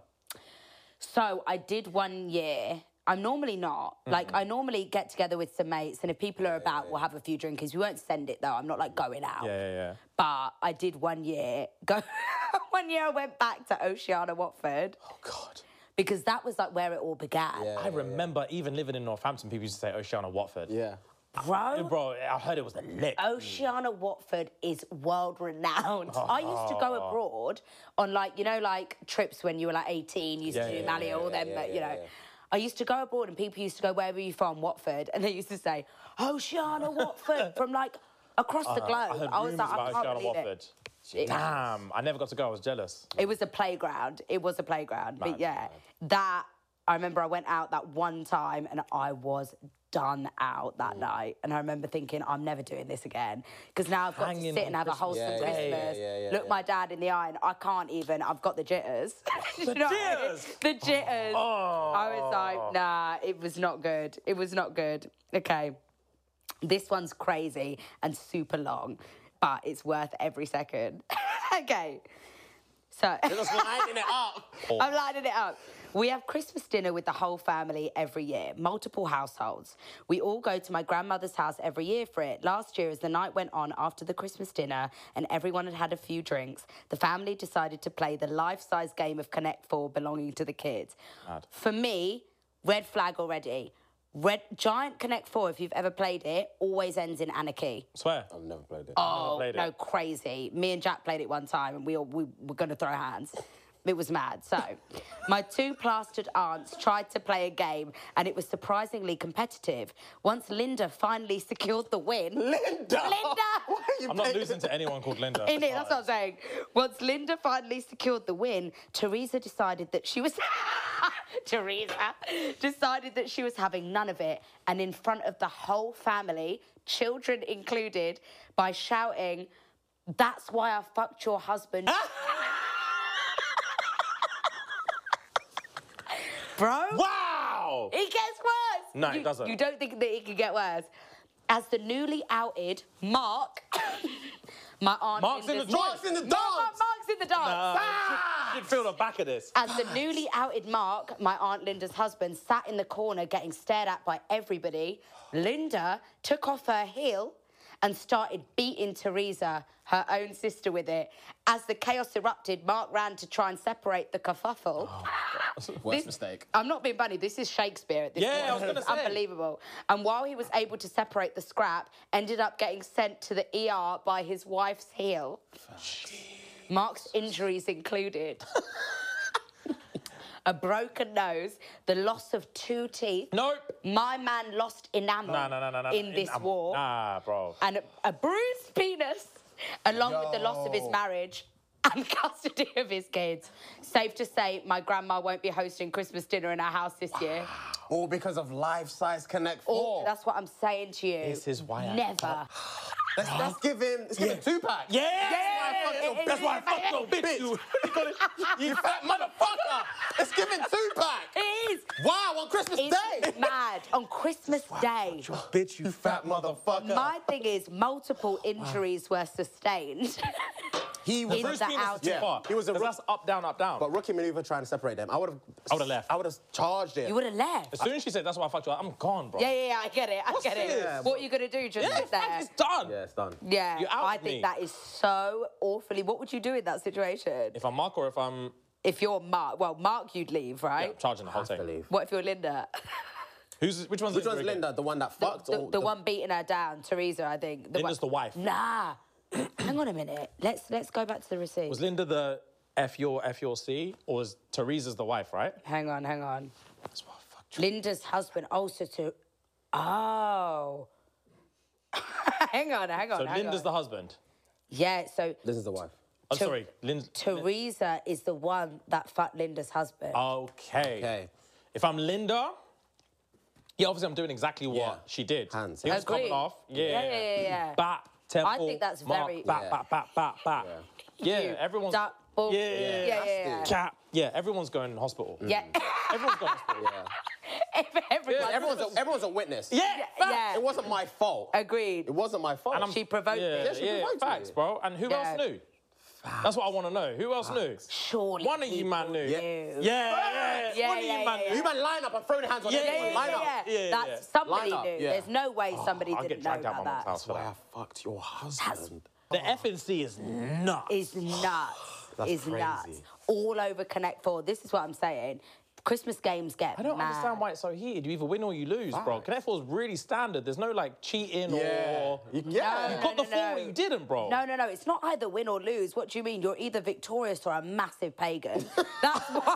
So I did one year. I'm normally not. Like, I normally get together with some mates, and if people are about, we'll have a few drinks. We won't send it, though. I'm not, like, going out. Yeah, yeah, yeah. But I did one year. Go. One year I went back to Oceana Watford Oh, God. because that was, like, where it all began. Yeah. I remember even living in Northampton, people used to say Oceana Watford. Yeah. Bro, Bro, I heard it was the lick. Oceana Watford is world renowned. I used to go abroad on, like, you know, like trips when you were like eighteen, you used Yeah, to do yeah, Mali, yeah, all yeah, them, yeah, but you yeah, know. yeah. I used to go abroad and people used to go, where were you from? Watford. And they used to say, Oceana Watford, from like across the I globe. heard I was rumours like, I about can't Oceana believe Watford. it. It- Damn, I never got to go. I was jealous. It was a playground. It was a playground. Mad, but yeah, mad. that, I remember I went out that one time and I was done out that night. And I remember thinking, I'm never doing this again. Because now I've got Hanging to sit on and have a Christmas wholesome Day. Christmas. Yeah, yeah, yeah, look yeah. my dad in the eye and I can't even, I've got the jitters. The You know what I mean? jitters? The jitters. Oh. I was like, nah, it was not good. It was not good. Okay. This one's crazy and super long, but it's worth every second. Okay. So Just lining it up. I'm lining it up. We have Christmas dinner with the whole family every year, multiple households. We all go to my grandmother's house every year for it. Last year, as the night went on after the Christmas dinner and everyone had had a few drinks, the family decided to play the life-size game of Connect Four belonging to the kids. Mad. For me, red flag already. Red Giant Connect Four, if you've ever played it, always ends in anarchy. Swear. I've never played it. Oh, played no, it. crazy. Me and Jack played it one time and we, all, we were going to throw hands. It was mad. So, my two plastered aunts tried to play a game and it was surprisingly competitive. Once Linda finally secured the win... Linda! Linda! Why are you I'm not playing- losing to anyone called Linda. In it, that's what I'm saying. Once Linda finally secured the win, Teresa decided that she was... Teresa decided that she was having none of it. And in front of the whole family, children included, by shouting, "That's why I fucked your husband." Bro, Wow! it gets worse. No, it You- doesn't. You don't think that it could get worse? As the newly outed Mark, my aunt... Mark's in the Linda's- joint. Mark's in the Mark- dance! Mark's in the dance. Uh, you should feel the back of this. As the newly outed Mark, my Aunt Linda's husband, sat in the corner getting stared at by everybody, Linda took off her heel and started beating Teresa, her own sister, with it. As the chaos erupted, Mark ran to try and separate the kerfuffle. Worst This- mistake. I'm not being funny. This is Shakespeare at this Yeah, point. I was gonna It's say. unbelievable. And while he was able to separate the scrap, ended up getting sent to the E R by his wife's heel. Mark's injuries included a broken nose, the loss of two teeth. Nope. My man lost enamel Nah, nah, nah, nah, nah. in this I'm- war, Nah, bro. and a, a bruised penis, along with the loss of his Yo. marriage and custody of his kids. Safe to say, my grandma won't be hosting Christmas dinner in our house this year. All because of life-size Connect All, Four. that's what I'm saying to you. This is why I Never. Let's, let's give him, let's give him two pack. Yeah! Yeah, That's why I fucked your bitch. You, You fat motherfucker! Let's give him two pack. It is. Wow, on Christmas Day. It's mad. On Christmas Day. bitch, you Fat motherfucker. My thing is, multiple injuries were sustained. he was in Bruce the Penis is outer. too Yeah, far. he was a 'Cause rook- that's up, down, up, down. But rookie maneuver trying to separate them. I would have. I would've left. I would have charged it. You would have left. As soon as she said that's why I fucked you, I'm gone, bro. Yeah, yeah, yeah, I get it. I What's get it. this? What are you going to do? Just Yeah, sit there? fam, it's done. Yeah, it's done. Yeah, You outed I think me. that is so awfully. What would you do in that situation? If I'm Mark or if I'm If you're Mark, well, Mark, you'd leave, yeah, right? charging the whole Have to thing. leave. What if you're Linda? Who's which one's Which Linda one's again? Linda? The one that fucked? the, or the one beating her down, Teresa, I think. Linda's the wife. Nah. Hang on a minute. Let's let's go back to the receipt. Was Linda the F your F your C, or is Teresa's the wife, right? Hang on, hang on. That's what I fucked. Linda's husband also to. Oh. hang on, hang on. So hang Linda's on. the husband. Yeah, so This is the wife. Oh, Ter- sorry, Lin- Teresa is the one that fucked Linda's husband. Okay. Okay. If I'm Linda, yeah, obviously I'm doing exactly what Yeah. she did. Hands. He was Agreed. coming off. Yeah. Yeah, yeah, yeah, yeah. Bat, temple. think that's mark, very- Bat, Yeah. bat, bat, bat, bat. Yeah, You everyone's. double- Yeah, yeah, yeah, has yeah. to. Cap. Yeah, everyone's going to hospital. Yeah. Everyone's going to hospital. Yeah. Everyone. Everyone's a, everyone's a witness. Yeah, yeah. It wasn't my fault. Agreed. It wasn't my fault. And I'm- She provoked yeah, it. Yeah, she yeah, provoked facts, me. bro. And who Yeah. else knew? That's what I want to know. Who else knew? Surely. One of you man people knew. knew. Yeah, yeah, Yeah, One of yeah, you man yeah, knew. You man line up and throw hands on Yeah, everyone. Yeah, line yeah, up. yeah. Yeah, yeah, That's yeah. somebody Line up, knew. yeah. There's no way somebody I'll didn't get know dragged out about my mum's that. house for Why that. I fucked your husband. The F N C is nuts. Is nuts. That's is crazy. nuts. All over Connect Four. This is what I'm saying. Christmas games get I don't mad. understand why it's so heated. You either win or you lose, bro. Facts. Connect four is really standard. There's no like cheating Yeah. or. You, yeah. No, You got no, the no, form, no. but you didn't, bro. No, no, no. It's not either win or lose. What do you mean? You're either victorious or a massive pagan. That's why.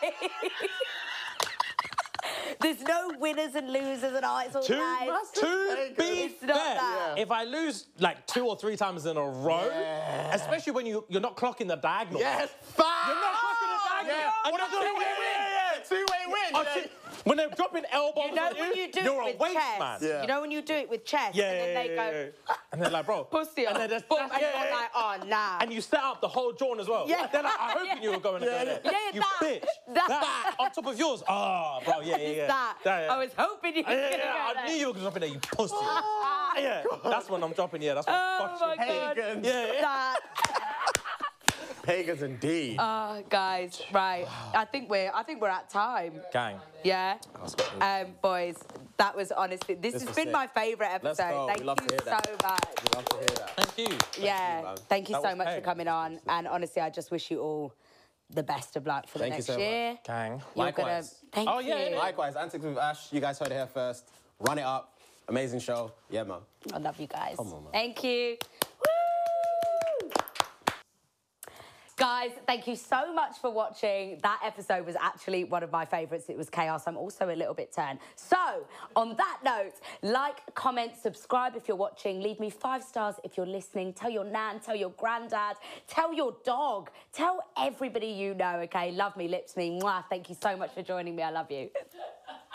There's no winners and losers and oh, it's all To, nice. to be It's not fair, that. if I lose like two or three times in a row, Yeah. especially when you, you're not clocking the diagonal. Yes. Fuck. You're not clocking the diagonal. Yeah. And What a you're doing two-way it. win. Yeah, yeah. Two-way win. Oh, Yeah. shit. When they're dropping elbows You know on when you do you're it a with waste chess? man. Yeah. You know when you do it with chess Yeah, and then yeah, they yeah, go, yeah. And they're like, bro. pussy And on, then there's- boom, that's- and yeah, you're yeah. like, oh, nah. And you set up the whole drawn as well. Yeah. They're like, I hope you were going to go there. Yeah, yeah, you that. bitch. That. That. On top of yours. Oh, bro, yeah, yeah, It's yeah. that. Yeah, yeah. I was hoping you were Yeah, going to yeah, go yeah. I there. knew you were going to drop in there, you pussy. yeah, that's when I'm dropping. Yeah, that's when Oh, I'm my fucking. God. Pagans. Yeah, yeah. That. Pagans indeed. Oh, guys, right. I think we're I think we're at time. Gang. Yeah. Um, boys, that was honestly this, This has was been sick. my favourite Let's episode. go. Thank We love you to hear so that. much. We love to hear that. Thank you. Yeah. man. Thank you That so was much pain. for coming on. And honestly, I just wish you all the best of luck for the Thank you next so much. year. Gang. You're Likewise. gonna thank Oh, yeah, you. yeah. Likewise, Antics with Ash. You guys heard it here first. Run it up. Amazing show. Yeah, man. I love you guys. Come on, man. Thank you. Woo! Guys, thank you so much for watching. That episode was actually one of my favourites. It was chaos. I'm also a little bit turned. So, on that note, like, comment, subscribe if you're watching. Leave me five stars if you're listening. Tell your nan, tell your granddad, tell your dog, tell everybody you know, okay? Love me, lips me. Mwah. Thank you so much for joining me. I love you.